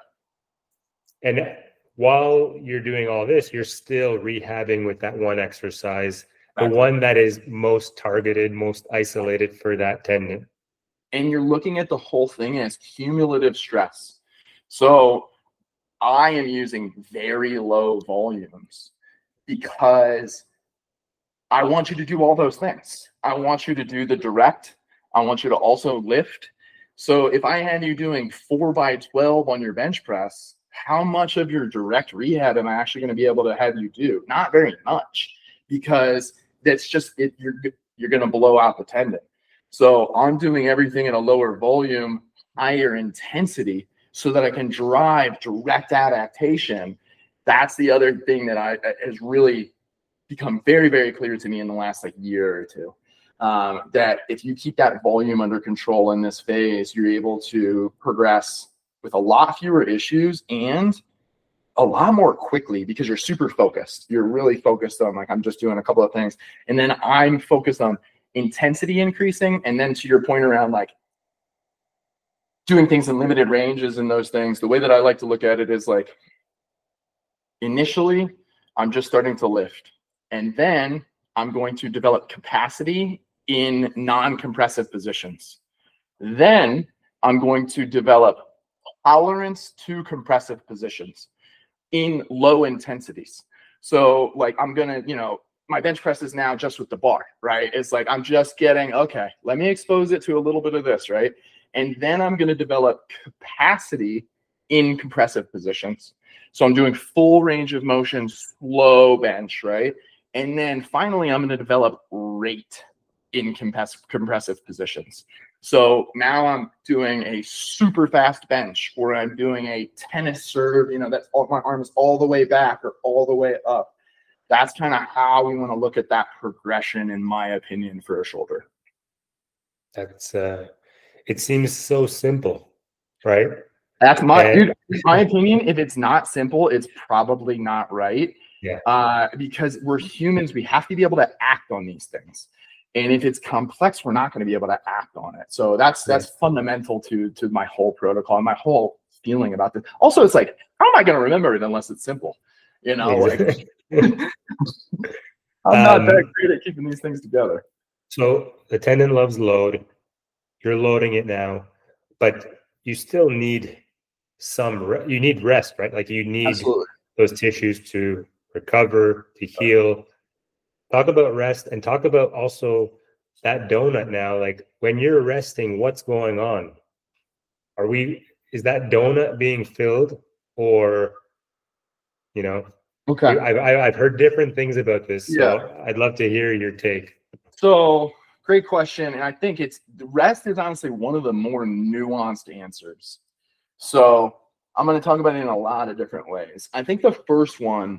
And while you're doing all this, you're still rehabbing with that one exercise, exactly. the one that is most targeted, most isolated for that tendon. And you're looking at the whole thing as cumulative stress. So I am using very low volumes because I want you to do all those things. I want you to do the direct. I want you to also lift. So if I had you doing four by twelve on your bench press, how much of your direct rehab am I actually going to be able to have you do? Not very much, because that's just it. You're you're going to blow out the tendon. So I'm doing everything at a lower volume, higher intensity, so that I can drive direct adaptation. That's the other thing that I has really become very, very clear to me in the last like year or two. Um, that if you keep that volume under control in this phase, you're able to progress with a lot fewer issues and a lot more quickly because you're super focused. You're really focused on like, I'm just doing a couple of things. And then I'm focused on intensity increasing. And then to your point around like, doing things in limited ranges and those things, the way that I like to look at it is like, initially, I'm just starting to lift. And then I'm going to develop capacity in non-compressive positions. Then I'm going to develop tolerance to compressive positions in low intensities. So like, I'm gonna, you know, my bench press is now just with the bar, right? It's like, I'm just getting, okay, let me expose it to a little bit of this, right? And then I'm going to develop capacity in compressive positions. So I'm doing full range of motion, slow bench, right? And then finally, I'm going to develop rate in compress- compressive positions. So now I'm doing a super fast bench, or I'm doing a tennis serve, you know, that's all, my arm is all the way back or all the way up. That's kind of how we want to look at that progression, in my opinion, for a shoulder. That's uh it seems so simple, right? That's my and, dude, in my opinion, if it's not simple, it's probably not right. Yeah. Uh, because we're humans, we have to be able to act on these things. And if it's complex, we're not going to be able to act on it. So that's that's yeah. fundamental to to my whole protocol and my whole feeling about this. Also, it's like, how am I going to remember it unless it's simple? You know, like I'm not um, that great at keeping these things together. So the tendon loves load. You're loading it now, but you still need some. Re- you need rest, right? Like you need Absolutely. those tissues to recover, to heal. Talk about rest and talk about also that donut now. Like when you're resting, what's going on? Are we, is that donut being filled or, you know, okay. I've, I've heard different things about this. So yeah. I'd love to hear your take. So great question. And I think it's rest is honestly one of the more nuanced answers. So I'm going to talk about it in a lot of different ways. I think the first one,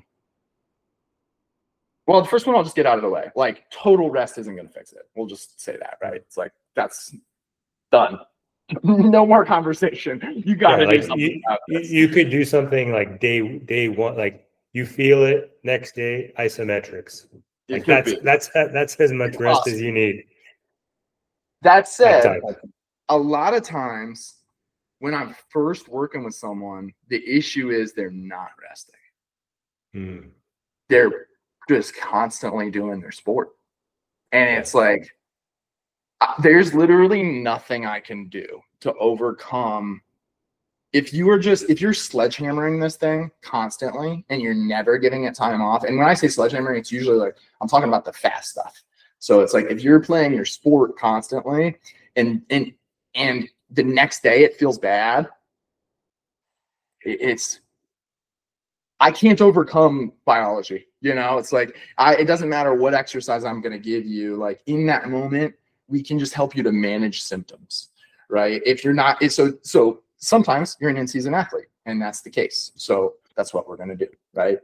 Well, the first one I'll just get out of the way. Like total rest isn't going to fix it. We'll just say that, right? It's like that's done. No more conversation. You got to yeah, like do something you, about this. You could do something like day day one, like you feel it. Next day, isometrics. Like that's be. that's that's as much it's rest awesome. as you need. That said, a lot of times when I'm first working with someone, the issue is they're not resting. Hmm. They're just constantly doing their sport. And it's like, there's literally nothing I can do to overcome. If you are just, if you're sledgehammering this thing constantly and you're never giving it time off. And when I say sledgehammering, it's usually like, I'm talking about the fast stuff. So it's like, if you're playing your sport constantly and, and, and the next day it feels bad, it's, I can't overcome biology. You know, it's like, I, it doesn't matter what exercise I'm going to give you. Like in that moment, we can just help you to manage symptoms, right? If you're not, so, so sometimes you're an in-season athlete and that's the case. So that's what we're going to do, right?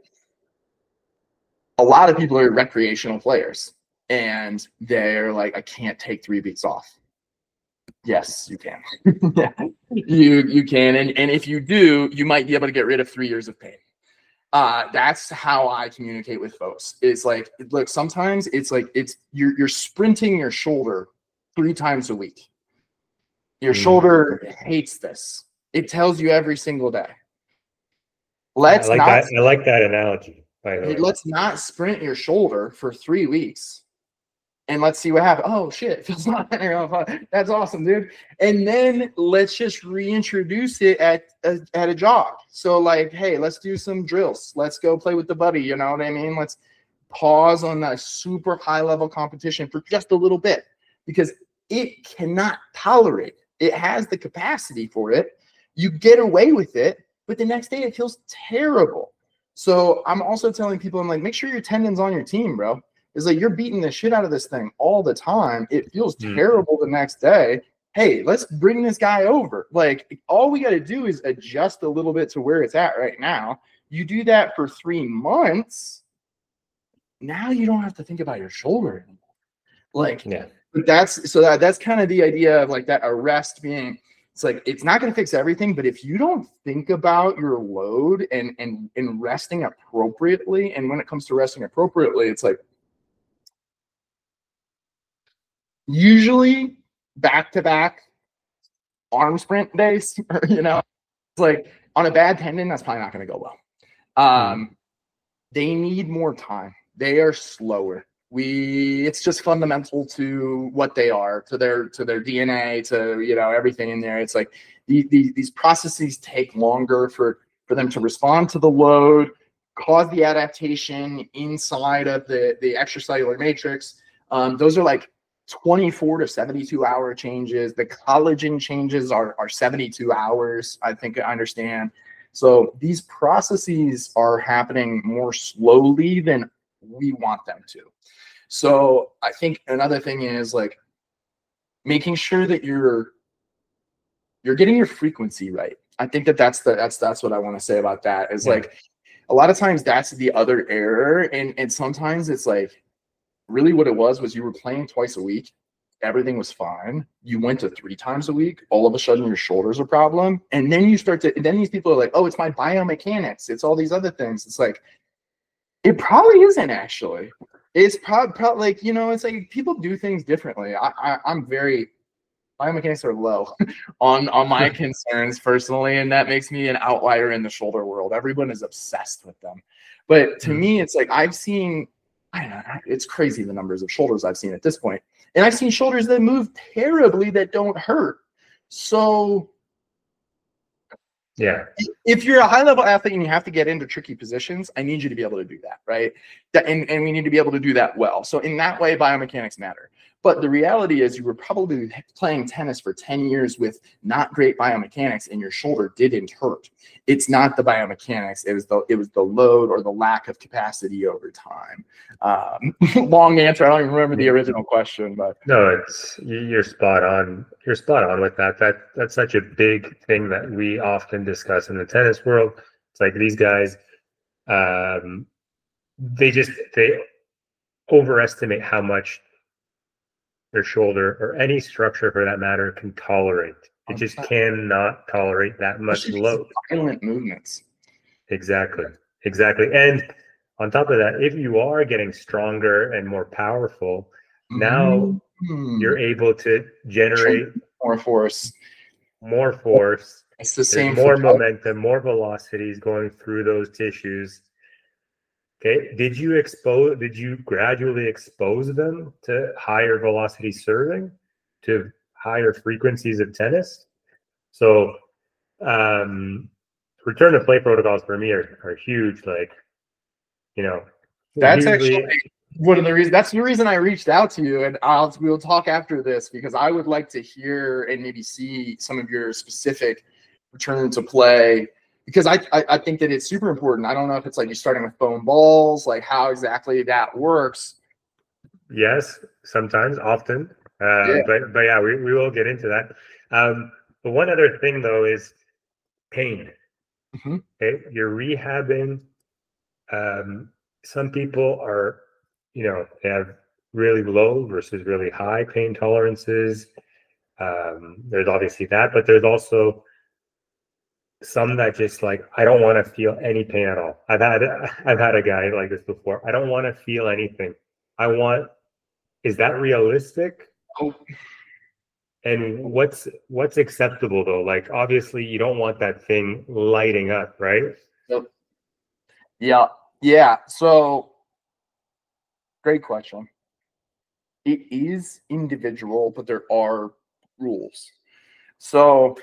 A lot of people are recreational players and they're like, I can't take three weeks off. Yes, you can. yeah, you, you can. And, and if you do, you might be able to get rid of three years of pain. Uh, that's how I communicate with folks. It's like, look, sometimes it's like, it's, you're, you're sprinting your shoulder three times a week. Your mm. shoulder hates this. It tells you every single day. Let's I like not, that. I like that analogy, by the way. Let's not sprint your shoulder for three weeks. And let's see what happens. Oh shit, it feels not. That's awesome, dude. And then let's just reintroduce it at a, at a jog. So like, hey, let's do some drills. Let's go play with the buddy. You know what I mean? Let's pause on that super high level competition for just a little bit because it cannot tolerate. It has the capacity for it. You get away with it, but the next day it feels terrible. So I'm also telling people, I'm like, make sure your tendon's on your team, bro. It's like you're beating the shit out of this thing all the time. It feels mm. terrible the next day. Hey, let's bring this guy over. Like all we got to do is adjust a little bit to where it's at right now. You do that for three months. Now you don't have to think about your shoulder anymore. Like, yeah. But that's so that that's kind of the idea of like that arrest being. It's like it's not going to fix everything, but if you don't think about your load and and and resting appropriately, and when it comes to resting appropriately, it's like. Usually back-to-back arm sprint days, you know, it's like on a bad tendon, that's probably not going to go well. Um, mm. They need more time. They are slower. We, it's just fundamental to what they are, to their, to their D N A, to, you know, everything in there. It's like the, the, these processes take longer for, for them to respond to the load, cause the adaptation inside of the, the extracellular matrix. Um, those are like twenty-four to seventy-two hour changes. The collagen changes are, are seventy-two hours, I think I understand. So these processes are happening more slowly than we want them to. So I think another thing is like making sure that you're you're getting your frequency right. I think that that's the that's that's what I want to say about that is yeah. like a lot of times that's the other error, and and sometimes it's like really what it was was you were playing twice a week, everything was fine. You went to three times a week, all of a sudden your shoulder's a problem, and then you start to then these people are like, oh, it's my biomechanics, it's all these other things. It's like It probably isn't actually. It's probably, probably like, you know, it's like people do things differently. I, I I'm very biomechanics are low on on my concerns personally, and that makes me an outlier in the shoulder world. Everyone is obsessed with them, but to mm. me, it's like I've seen. I don't know. It's crazy the numbers of shoulders I've seen at this point, and I've seen shoulders that move terribly that don't hurt. So. Yeah. If you're a high level athlete and you have to get into tricky positions, I need you to be able to do that, right? That, and, and we need to be able to do that well. So in that way, biomechanics matter. But the reality is you were probably playing tennis for ten years with not great biomechanics and your shoulder didn't hurt. It's not the biomechanics. It was the, it was the load or the lack of capacity over time. Um, long answer. I don't even remember the original question, but no, it's you're spot on. You're spot on with that. That that's such a big thing that we often discuss in the tennis world. It's like these guys, um, they just they overestimate how much their shoulder or any structure for that matter can tolerate. It just cannot tolerate that much load. Violent movements. Exactly. Exactly. And on top of that, if you are getting stronger and more powerful, now mm-hmm. you're able to generate more force. More force. It's the same. More momentum, more velocities going through those tissues. Okay. Did you expose, did you gradually expose them to higher velocity serving, to higher frequencies of tennis? So, um, return to play protocols for me are, are huge. Like, you know, that's usually, actually one of the reasons, that's the reason I reached out to you, and I'll, we'll talk after this because I would like to hear and maybe see some of your specific return to play. Because I, I I think that it's super important. I don't know if it's like you're starting with foam balls, like how exactly that works. Yes, sometimes, often. Uh, yeah. But, but yeah, we, we will get into that. Um, but one other thing, though, is pain. Mm-hmm. Okay, you're rehabbing. Um, some people are, you know, they have really low versus really high pain tolerances. Um, there's obviously that, but there's also some that just like, I don't want to feel any pain at all. I've had I've had a guy like this before. I don't want to feel anything. I want, is that realistic? Oh. And what's what's acceptable though? Like obviously you don't want that thing lighting up, right? Yep. Yeah. Yeah. So great question. It is individual, but there are rules. So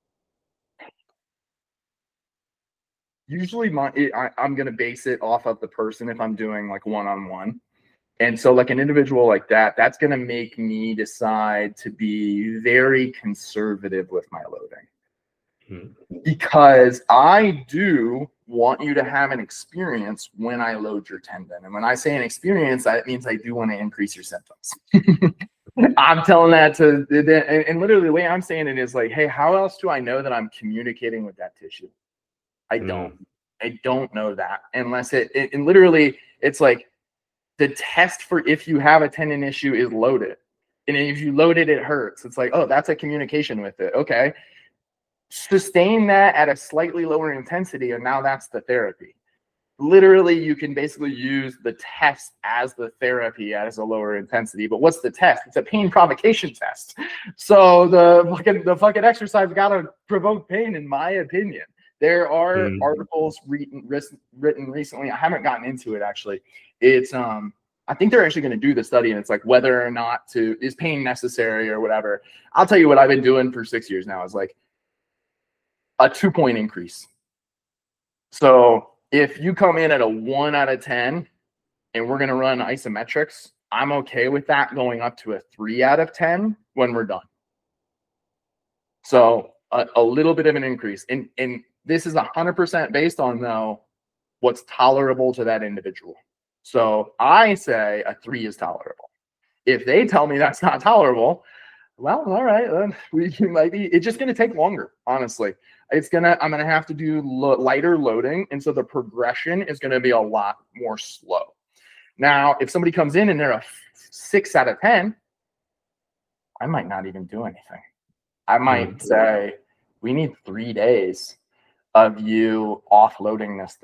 usually my it, I, I'm going to base it off of the person if I'm doing like one-on-one. And so like an individual like that, that's going to make me decide to be very conservative with my loading. Hmm. Because I do want you to have an experience when I load your tendon. And when I say an experience, that means I do want to increase your symptoms. I'm telling that to, and, and literally the way I'm saying it is like, hey, how else do I know that I'm communicating with that tissue? I don't. Mm. I don't know that unless it, it, and literally it's like the test for if you have a tendon issue is load it. And if you load it, it hurts. It's like, oh, that's a communication with it. Okay. Sustain that at a slightly lower intensity, and now that's the therapy. Literally, you can basically use the test as the therapy as a lower intensity. But what's the test? It's a pain provocation test. So the fucking the fucking exercise got to provoke pain, in my opinion. There are mm. articles written written recently. I haven't gotten into it actually. It's um I think they're actually going to do the study, and it's like whether or not to is pain necessary or whatever. I'll tell you what I've been doing for six years now is like a two point increase. So if you come in at a one out of ten and we're going to run isometrics, I'm okay with that going up to a three out of ten when we're done. So a, a little bit of an increase. And, and this is one hundred percent based on, though, what's tolerable to that individual. So I say a three is tolerable. If they tell me that's not tolerable, well, all right, then we might be, it's just going to take longer, honestly. It's going to, I'm going to have to do lo- lighter loading. And so the progression is going to be a lot more slow. Now, if somebody comes in and they're a six out of ten, I might not even do anything. I might say, we need three days of you offloading this thing.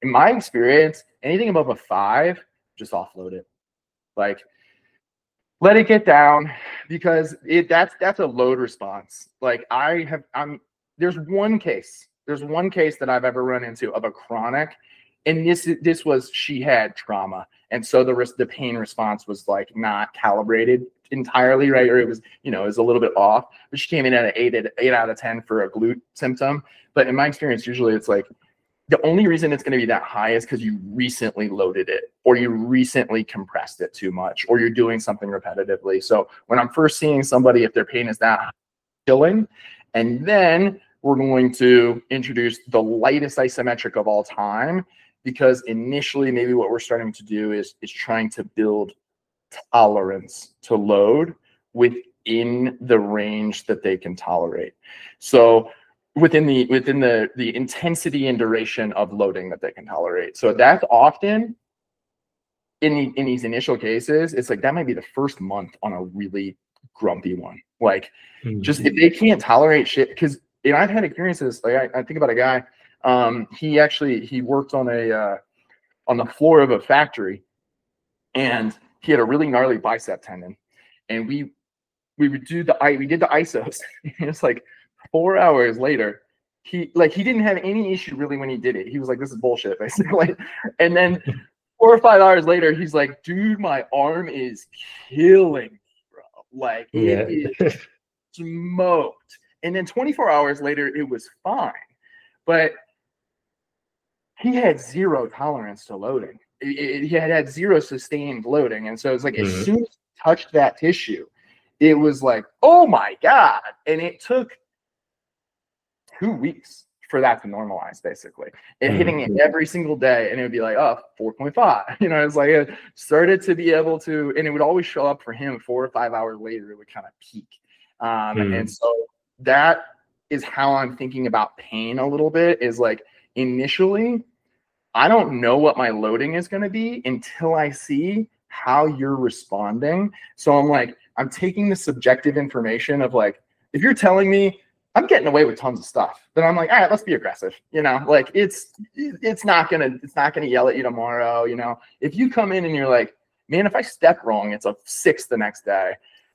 in my experience, anything above a five, just offload it. Like, let it get down, because it that's that's a load response. Like I have, I'm there's one case, there's one case that I've ever run into of a chronic, and this this was she had trauma, and so the risk, the pain response was like not calibrated entirely right, or it was, you know, it was a little bit off. But she came in at an eight eight out of ten for a glute symptom. But in my experience, usually it's like, the only reason it's going to be that high is because you recently loaded it, or you recently compressed it too much, or you're doing something repetitively. So when I'm first seeing somebody, if their pain is that high, chilling, and then we're going to introduce the lightest isometric of all time, because initially maybe what we're starting to do is is trying to build tolerance to load within the range that they can tolerate. So within the within the the intensity and duration of loading that they can tolerate. So that's often in the, in these initial cases, it's like that might be the first month on a really grumpy one. Like mm-hmm. just if they can't tolerate shit, because you know I've had experiences. Like I, I think about a guy. Um, he actually he worked on a uh, on the floor of a factory, and he had a really gnarly bicep tendon, and we we would do the I we did the I S Os. It's like four hours later, he like he didn't have any issue really when he did it. He was like, "This is bullshit," basically. And then four or five hours later, he's like, "Dude, my arm is killing me, bro. Like it yeah. is smoked." And then twenty-four hours later, it was fine, but he had zero tolerance to loading. It, it, he had had zero sustained loading, and so it's like mm-hmm. as soon as he touched that tissue, it was like, "Oh my god!" And it took two weeks for that to normalize, basically. And mm-hmm. hitting it every single day, and it would be like, oh, four point five. You know, it's like it started to be able to, and it would always show up for him four or five hours later, it would kind of peak. Um, mm-hmm. And so that is how I'm thinking about pain a little bit, is like initially, I don't know what my loading is going to be until I see how you're responding. So I'm like, I'm taking the subjective information of like, if you're telling me I'm getting away with tons of stuff, then I'm like, all right, let's be aggressive. You know, like it's, it's not going to, it's not going to yell at you tomorrow. You know, if you come in and you're like, man, if I step wrong, it's a six the next day,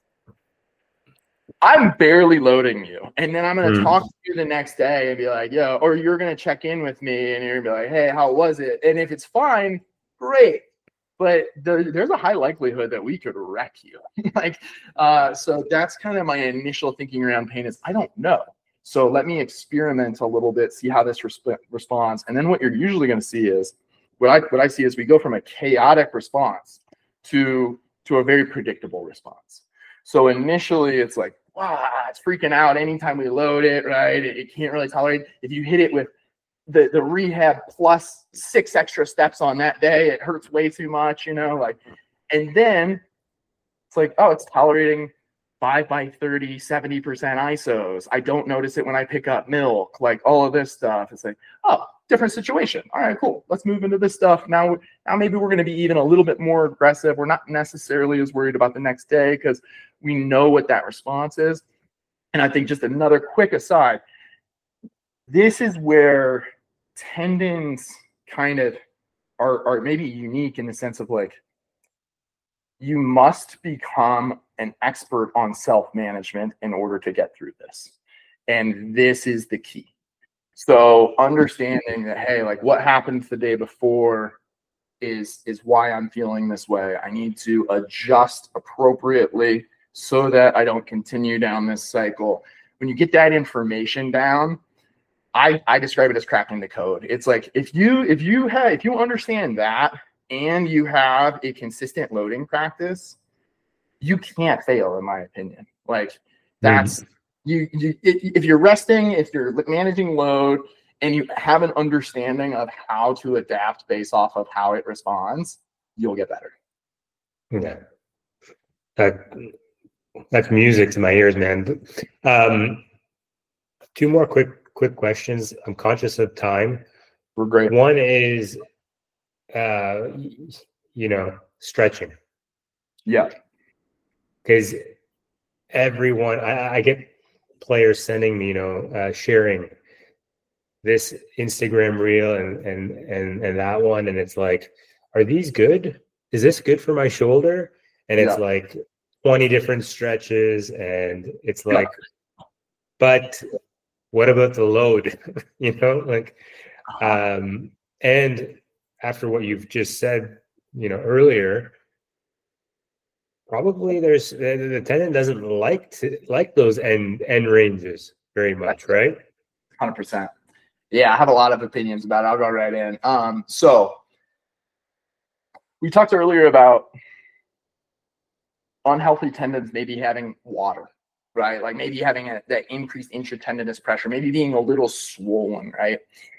I'm barely loading you. And then I'm going to mm. talk to you the next day and be like, yo, or you're going to check in with me and you're going to be like, hey, how was it? And if it's fine, great. But the, there's a high likelihood that we could wreck you. like, uh, so that's kind of my initial thinking around pain is I don't know. So let me experiment a little bit, see how this resp- responds. And then what you're usually going to see is what I, what I see is we go from a chaotic response to, to a very predictable response. So initially it's like, wow, it's freaking out anytime we load it, right? It, it can't really tolerate. If you hit it with the, the rehab plus six extra steps on that day, it hurts way too much, you know, like, and then it's like, oh, it's tolerating five by thirty, seventy percent I S Os. I don't notice it when I pick up milk, like all of this stuff. It's like, oh, different situation. All right, cool. Let's move into this stuff. Now, now maybe we're going to be even a little bit more aggressive. We're not necessarily as worried about the next day because we know what that response is. And I think just another quick aside, this is where tendons kind of are, are maybe unique in the sense of like, you must become an expert on self-management in order to get through this. And this is the key. So understanding that, hey, like what happened the day before is, is why I'm feeling this way. I need to adjust appropriately so that I don't continue down this cycle. When you get that information down, I, I describe it as cracking the code. It's like if you if you have if you understand that and you have a consistent loading practice, you can't fail, in my opinion. Like that's mm-hmm. you you if you're resting, if you're managing load, and you have an understanding of how to adapt based off of how it responds, you'll get better. Yeah, that that's music to my ears, man. Um, two more quick. Quick questions. I'm conscious of time. We're great. One is, uh, you know, stretching. Yeah. Because everyone, I, I get players sending me, you know, uh, sharing this Instagram reel and and and and that one, and it's like, are these good? Is this good for my shoulder? And it's Yeah. like twenty different stretches, and it's Yeah. like, but what about the load? You know, like, Uh-huh. um, and after what you've just said, you know, earlier, probably there's the, the tendon doesn't like to like those end end ranges very much, right? one hundred percent. Yeah, I have a lot of opinions about it. I'll go right in. Um, so we talked earlier about unhealthy tendons maybe having water, right? Like maybe having a, that increased intratendinous pressure, maybe being a little swollen, right?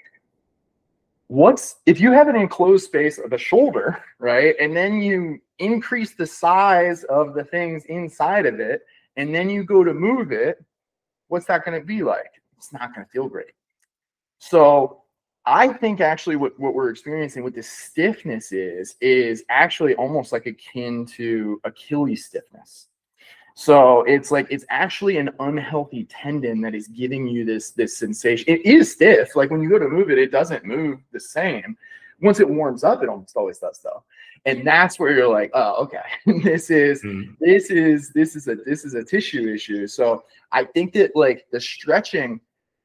What's if you have an enclosed space of the shoulder, right? And then you increase the size of the things inside of it, and then you go to move it, what's that going to be like? It's not going to feel great. So I think actually what, what we're experiencing with this stiffness is, is actually almost like akin to Achilles stiffness. So it's like, it's actually an unhealthy tendon that is giving you this, this sensation. It is stiff. Like when you go to move it, it doesn't move the same. Once it warms up, it almost always does though. And that's where you're like, oh, okay, this is, mm. this is, this is a, this is a tissue issue. So I think that like the stretching,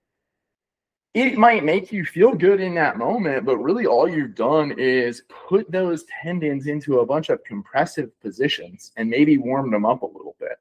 it might make you feel good in that moment, but really all you've done is put those tendons into a bunch of compressive positions and maybe warmed them up a little bit.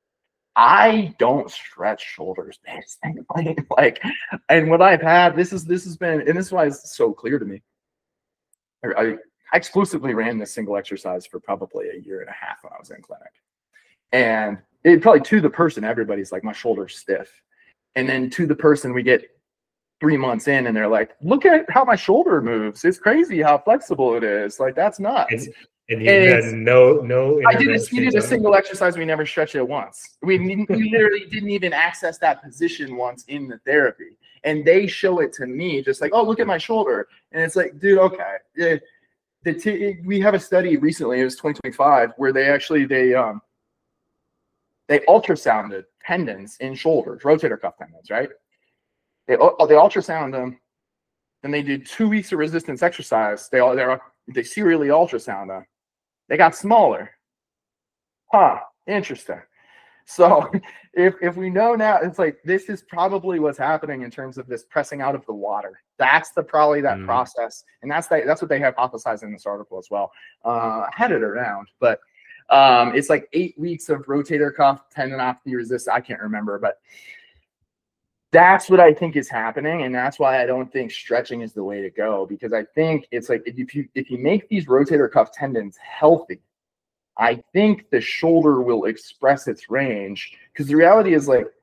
I don't stretch shoulders, basically. Like, and what I've had, this is this has been, and this is why it's so clear to me. I, I exclusively ran this single exercise for probably a year and a half when I was in clinic, and it probably to the person, everybody's like, my shoulder's stiff, and then to the person, we get three months in and they're like, look at how my shoulder moves. It's crazy how flexible it is. Like, that's nuts. And, and you had no, no I did a, we did a single exercise. We never stretched it once. We, we literally didn't even access that position once in the therapy. And they show it to me just like, oh, look at my shoulder. And it's like, dude, okay. The, the t- we have a study recently, it was twenty twenty-five, where they actually, they, um, they ultrasounded tendons in shoulders, rotator cuff tendons, right? They, they ultrasound them, then they did two weeks of resistance exercise. They all they they serially ultrasound them. They got smaller. Huh? Interesting. So if if we know now, it's like this is probably what's happening in terms of this pressing out of the water. That's the probably that mm. process, and that's the, that's what they hypothesized in this article as well. Uh, I had it around, but um, it's like eight weeks of rotator cuff tendinopathy resist. I can't remember, but. That's what I think is happening, and that's why I don't think stretching is the way to go, because I think it's like if you if you make these rotator cuff tendons healthy, I think the shoulder will express its range, because the reality is like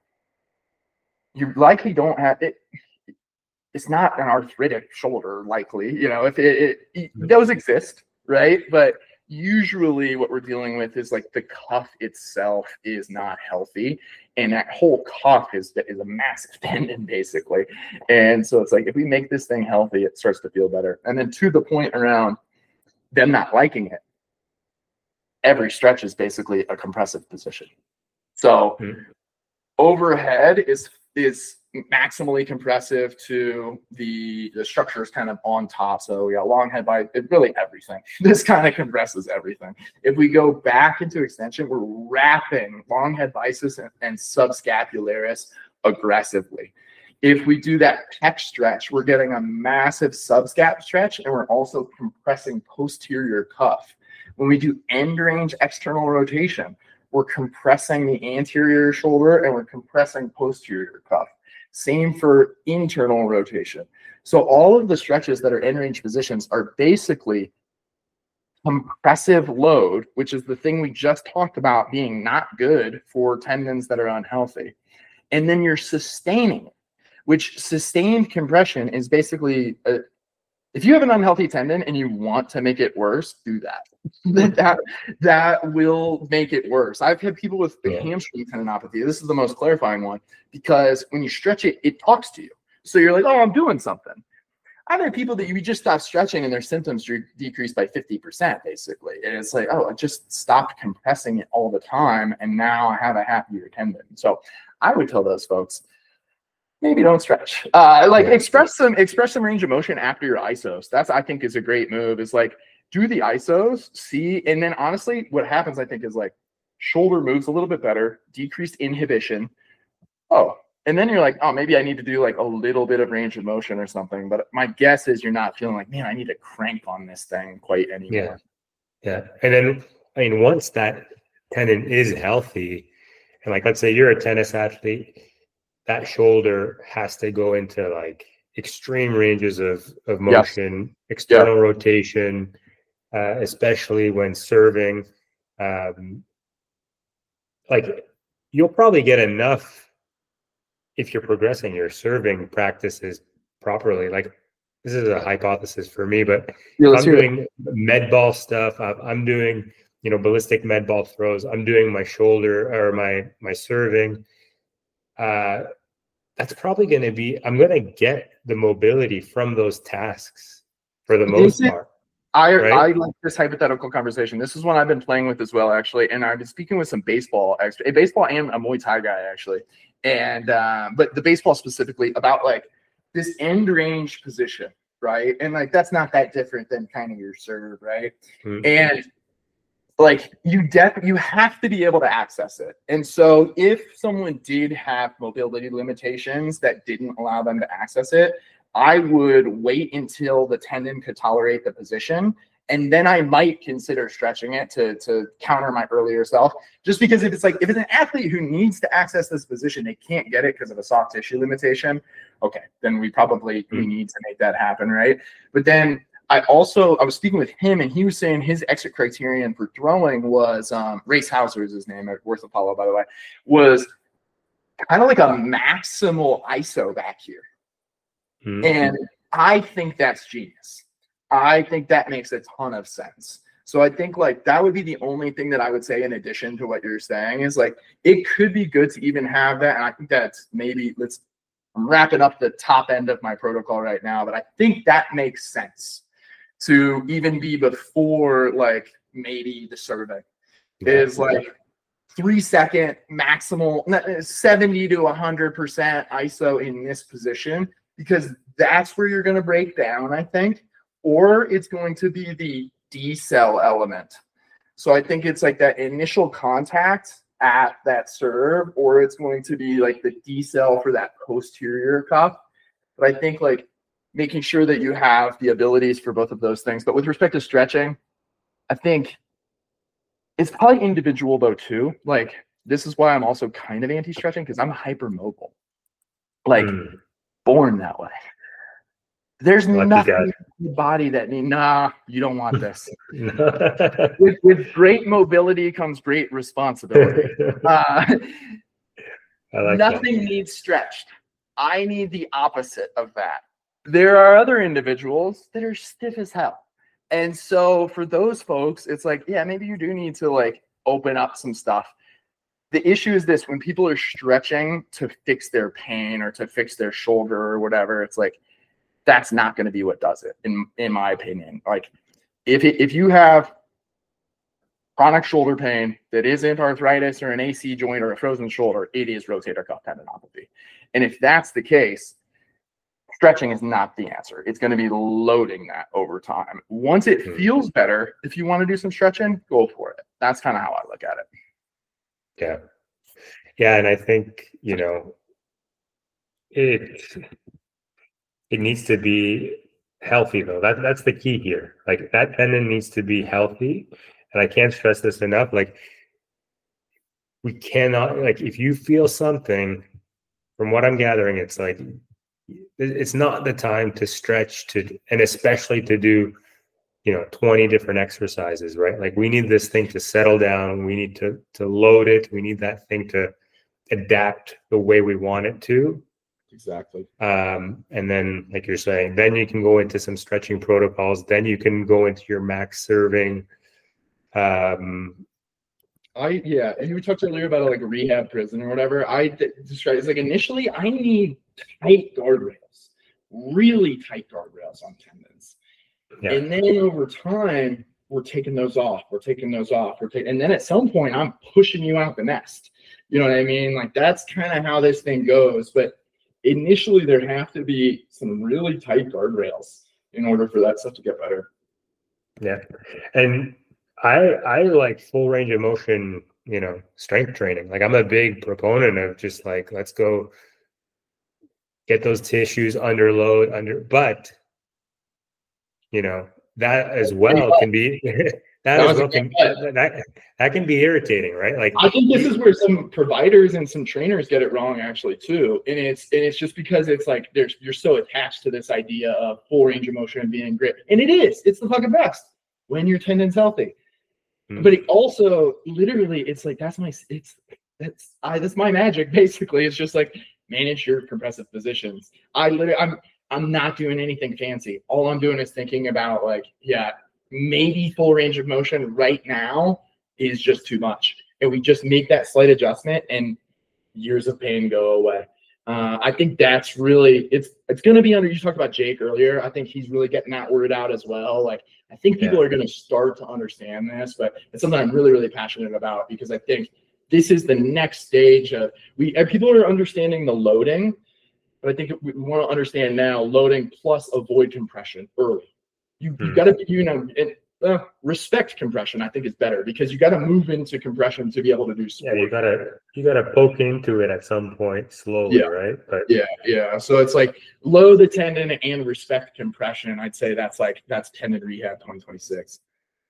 you likely don't have it. It's not an arthritic shoulder, likely, you know, if it, it, it those exist, right? But usually what we're dealing with is like the cuff itself is not healthy, and that whole cuff is is a massive tendon basically. And so it's like if we make this thing healthy, it starts to feel better. And then to the point around them not liking it, every stretch is basically a compressive position. So mm-hmm. overhead is is maximally compressive to the the structures kind of on top. So we got long head by it really everything. This kind of compresses everything. If we go back into extension, we're wrapping long head biceps and, and subscapularis aggressively. If we do that pec stretch, we're getting a massive subscap stretch, and we're also compressing posterior cuff. When we do end range external rotation, we're compressing the anterior shoulder and we're compressing posterior cuff. Same for internal rotation. So all of the stretches that are end range positions are basically compressive load, which is the thing we just talked about being not good for tendons that are unhealthy. And then you're sustaining it, which sustained compression is basically, a, if you have an unhealthy tendon and you want to make it worse, do that. that that will make it worse. I've had people with yeah. hamstring tendinopathy. This is the most clarifying one, because when you stretch it, it talks to you. So you're like, oh, I'm doing something. I've had people that you just stop stretching and their symptoms decrease by fifty percent basically. And it's like, oh, I just stopped compressing it all the time, and now I have a happier tendon. So I would tell those folks, maybe don't stretch. Uh, like Yeah. express some express some range of motion after your I S Os. That's I think is a great move. Is like do the I S Os, see, and then honestly, what happens I think is like shoulder moves a little bit better, decreased inhibition. Oh, and then you're like, oh, maybe I need to do like a little bit of range of motion or something. But my guess is you're not feeling like, man, I need to crank on this thing quite anymore. Yeah, yeah. And then I mean, once that tendon is healthy, and like let's say you're a tennis athlete, that shoulder has to go into like extreme ranges of of motion, yes. external yeah. rotation, uh, especially when serving. Um, like you'll probably get enough if you're progressing your serving practices properly. Like this is a hypothesis for me, but yeah, I'm doing med ball stuff. I'm doing, you know, ballistic med ball throws. I'm doing my shoulder or my my serving. Uh, that's probably going to be. I'm going to get the mobility from those tasks for the most part. I right? I like this hypothetical conversation. This is one I've been playing with as well, actually. And I've been speaking with some baseball experts, a baseball and a Muay Thai guy, actually. And uh, but the baseball specifically about like this end range position, right? And like that's not that different than kind of your serve, right? Mm-hmm. And like you def you have to be able to access it. And so if someone did have mobility limitations that didn't allow them to access it, I would wait until the tendon could tolerate the position, and then I might consider stretching it to, to counter my earlier self. Just because if it's like, if it's an athlete who needs to access this position, they can't get it because of a soft tissue limitation, okay, then we probably we need to make that happen, right? But then I also, I was speaking with him, and he was saying his exit criterion for throwing was, um, Race Hauser is his name, worth a follow, by the way, was kind of like a maximal I S O back here. Mm-hmm. And I think that's genius. I think that makes a ton of sense. So I think like that would be the only thing that I would say in addition to what you're saying is like, it could be good to even have that. And I think that's maybe, let's, I'm wrapping up the top end of my protocol right now, but I think that makes sense to even be before like maybe the survey is like three second maximal, seventy to one hundred percent I S O in this position, because that's where you're going to break down, I think, or it's going to be the decel element. So I think it's like that initial contact at that serve, or it's going to be like the decel for that posterior cuff. But I think like making sure that you have the abilities for both of those things. But with respect to stretching, I think it's probably individual though too. Like this is why I'm also kind of anti-stretching, because I'm hypermobile. Like mm. born that way. There's like nothing in your body that need, nah, you don't want this. with, with great mobility comes great responsibility. Uh, like nothing that. needs stretched. I need the opposite of that. There are other individuals that are stiff as hell. And so for those folks, it's like, yeah, maybe you do need to like open up some stuff. The issue is this: when people are stretching to fix their pain or to fix their shoulder or whatever, it's like, that's not going to be what does it, in in my opinion. Like, if it, if you have chronic shoulder pain that isn't arthritis or an A C joint or a frozen shoulder, it is rotator cuff tendinopathy. And if that's the case, stretching is not the answer. It's going to be loading that over time. Once it feels better, if you want to do some stretching, go for it. That's kind of how I look at it. Yeah. Yeah, and I think, you know, it it needs to be healthy though. That that's the key here. Like that tendon needs to be healthy. And I can't stress this enough. Like we cannot, like if you feel something, from what I'm gathering, it's like it's not the time to stretch to, and especially to do, you know, twenty different exercises, right? Like we need this thing to settle down. We need to to load it. We need that thing to adapt the way we want it to. Exactly. Um, and then, like you're saying, then you can go into some stretching protocols. Then you can go into your max serving. Um, I yeah, and you talked earlier about like a rehab prison or whatever. I described it's like initially I need tight guardrails, really tight guardrails on tendons, yeah. And then over time we're taking those off. We're taking those off. We're taking, and then at some point I'm pushing you out the nest. You know what I mean? Like that's kind of how this thing goes. But initially there have to be some really tight guardrails in order for that stuff to get better. Yeah. And I I like full range of motion, you know, strength training. Like I'm a big proponent of just like, let's go get those tissues under load, under, but you know, that as well can be that, that as well can that, that can be irritating, right? Like I think this is where some providers and some trainers get it wrong actually too. And it's and it's just because it's like there's you're so attached to this idea of full range of motion and being grip. And it is, it's the fucking best when your tendon's healthy. Mm-hmm. But it also literally it's like that's my it's that's I that's my magic basically. It's just like manage your compressive positions. I literally I'm I'm not doing anything fancy. All I'm doing is thinking about like, yeah, maybe full range of motion right now is just too much. And we just make that slight adjustment and years of pain go away. Uh, I think that's really, it's it's going to be under, you talked about Jake earlier. I think he's really getting that word out as well. Like, I think people yeah. are going to start to understand this, but it's something I'm really, really passionate about because I think this is the next stage of, we people are understanding the loading, but I think we want to understand now loading plus avoid compression early. You you hmm. got to you know and, uh, respect compression. I think is better because you got to move into compression to be able to do sport. Yeah, you gotta you gotta poke into it at some point slowly, yeah. right? But yeah, yeah. So it's like load the tendon and respect compression. I'd say that's like that's tendon rehab twenty twenty-six.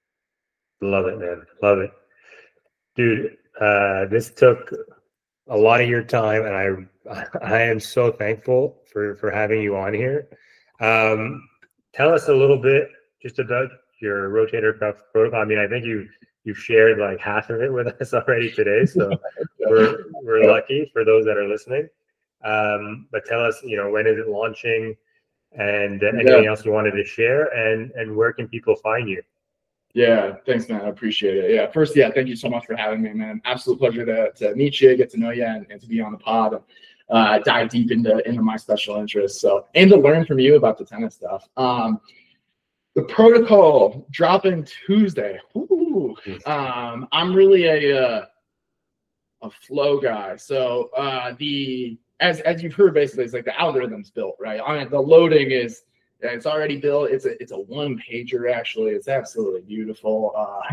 Love it, man. Love it, dude. Uh, this took a lot of your time, and I I am so thankful for for having you on here. Um, tell us a little bit just about your rotator cuff protocol. I mean, I think you you've shared like half of it with us already today, so we're we're lucky for those that are listening. Um, but tell us, you know, when is it launching, and uh, anything yeah. else you wanted to share, and and where can people find you? Yeah, thanks, man. I appreciate it. Yeah, first, yeah, thank you so much for having me, man. Absolute pleasure to, to meet you, get to know you, and, and to be on the pod, and uh, dive deep into into my special interests. So, and to learn from you about the tennis stuff. Um, the protocol dropping Tuesday. Ooh, um, I'm really a uh, a flow guy. So uh, the as as you've heard, basically, it's like the algorithm's built, right? I mean, the loading is. Yeah, it's already built. It's a it's a one pager actually. It's absolutely beautiful. Uh,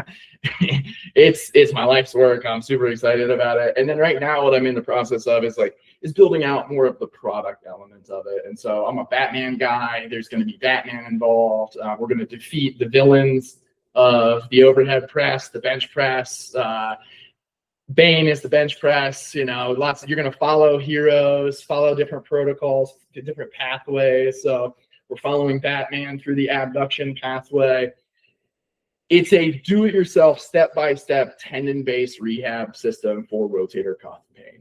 it's it's my life's work. I'm super excited about it. And then right now, what I'm in the process of is like is building out more of the product elements of it. And so I'm a Batman guy. There's going to be Batman involved. Uh, we're going to defeat the villains of the overhead press, the bench press. Uh, Bane is the bench press. You know, lots. Of, you're going to follow heroes, follow different protocols, different pathways. So. We're following Batman through the abduction pathway. It's a do-it-yourself, step-by-step, tendon-based rehab system for rotator cuff pain.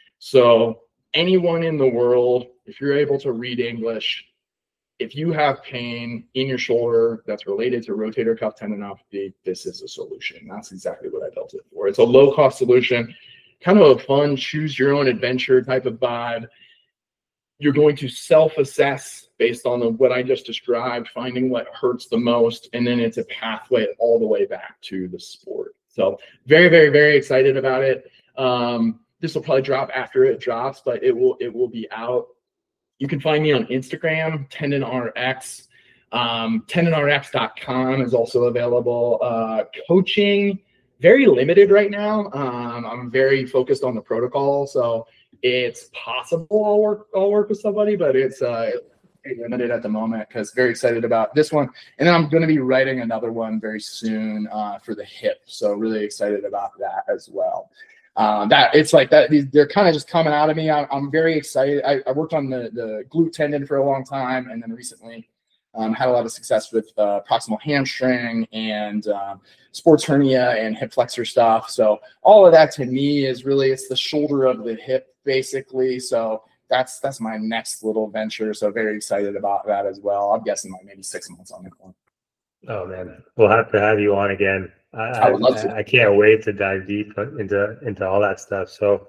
So anyone in the world, if you're able to read English, if you have pain in your shoulder that's related to rotator cuff tendinopathy, this is a solution. That's exactly what I built it for. It's a low-cost solution, kind of a fun, choose-your-own-adventure type of vibe. You're going to self-assess based on the, what I just described, finding what hurts the most, and then it's a pathway all the way back to the sport. So very, very, very excited about it. Um, this will probably drop after it drops, but it will it will be out. You can find me on Instagram, TendonRx. Um, tendon R X dot com is also available. Uh, coaching, very limited right now. Um, I'm very focused on the protocol, so it's possible I'll work I'll work with somebody, but it's uh limited at the moment because very excited about this one. And then I'm going to be writing another one very soon uh, for the hip. So really excited about that as well. Um, that it's like that. They're kind of just coming out of me. I, I'm very excited. I, I worked on the, the glute tendon for a long time. And then recently um, had a lot of success with uh, proximal hamstring and um, sports hernia and hip flexor stuff. So all of that to me is really, it's the shoulder of the hip basically. So That's that's my next little venture. So very excited about that as well. I'm guessing like maybe six months on the clock. Oh man, we'll have to have you on again. I, I would love to. I, I can't wait to dive deep into into all that stuff. So,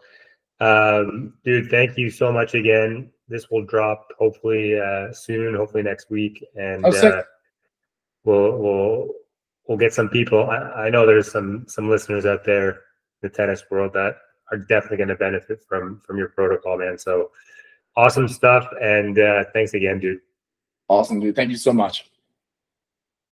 um, dude, thank you so much again. This will drop hopefully uh, soon, hopefully next week, and oh, uh, we'll we'll we'll get some people. I, I know there's some some listeners out there in the tennis world that are definitely going to benefit from from your protocol, man. So Awesome stuff. And uh, thanks again, dude. Awesome, dude. Thank you so much.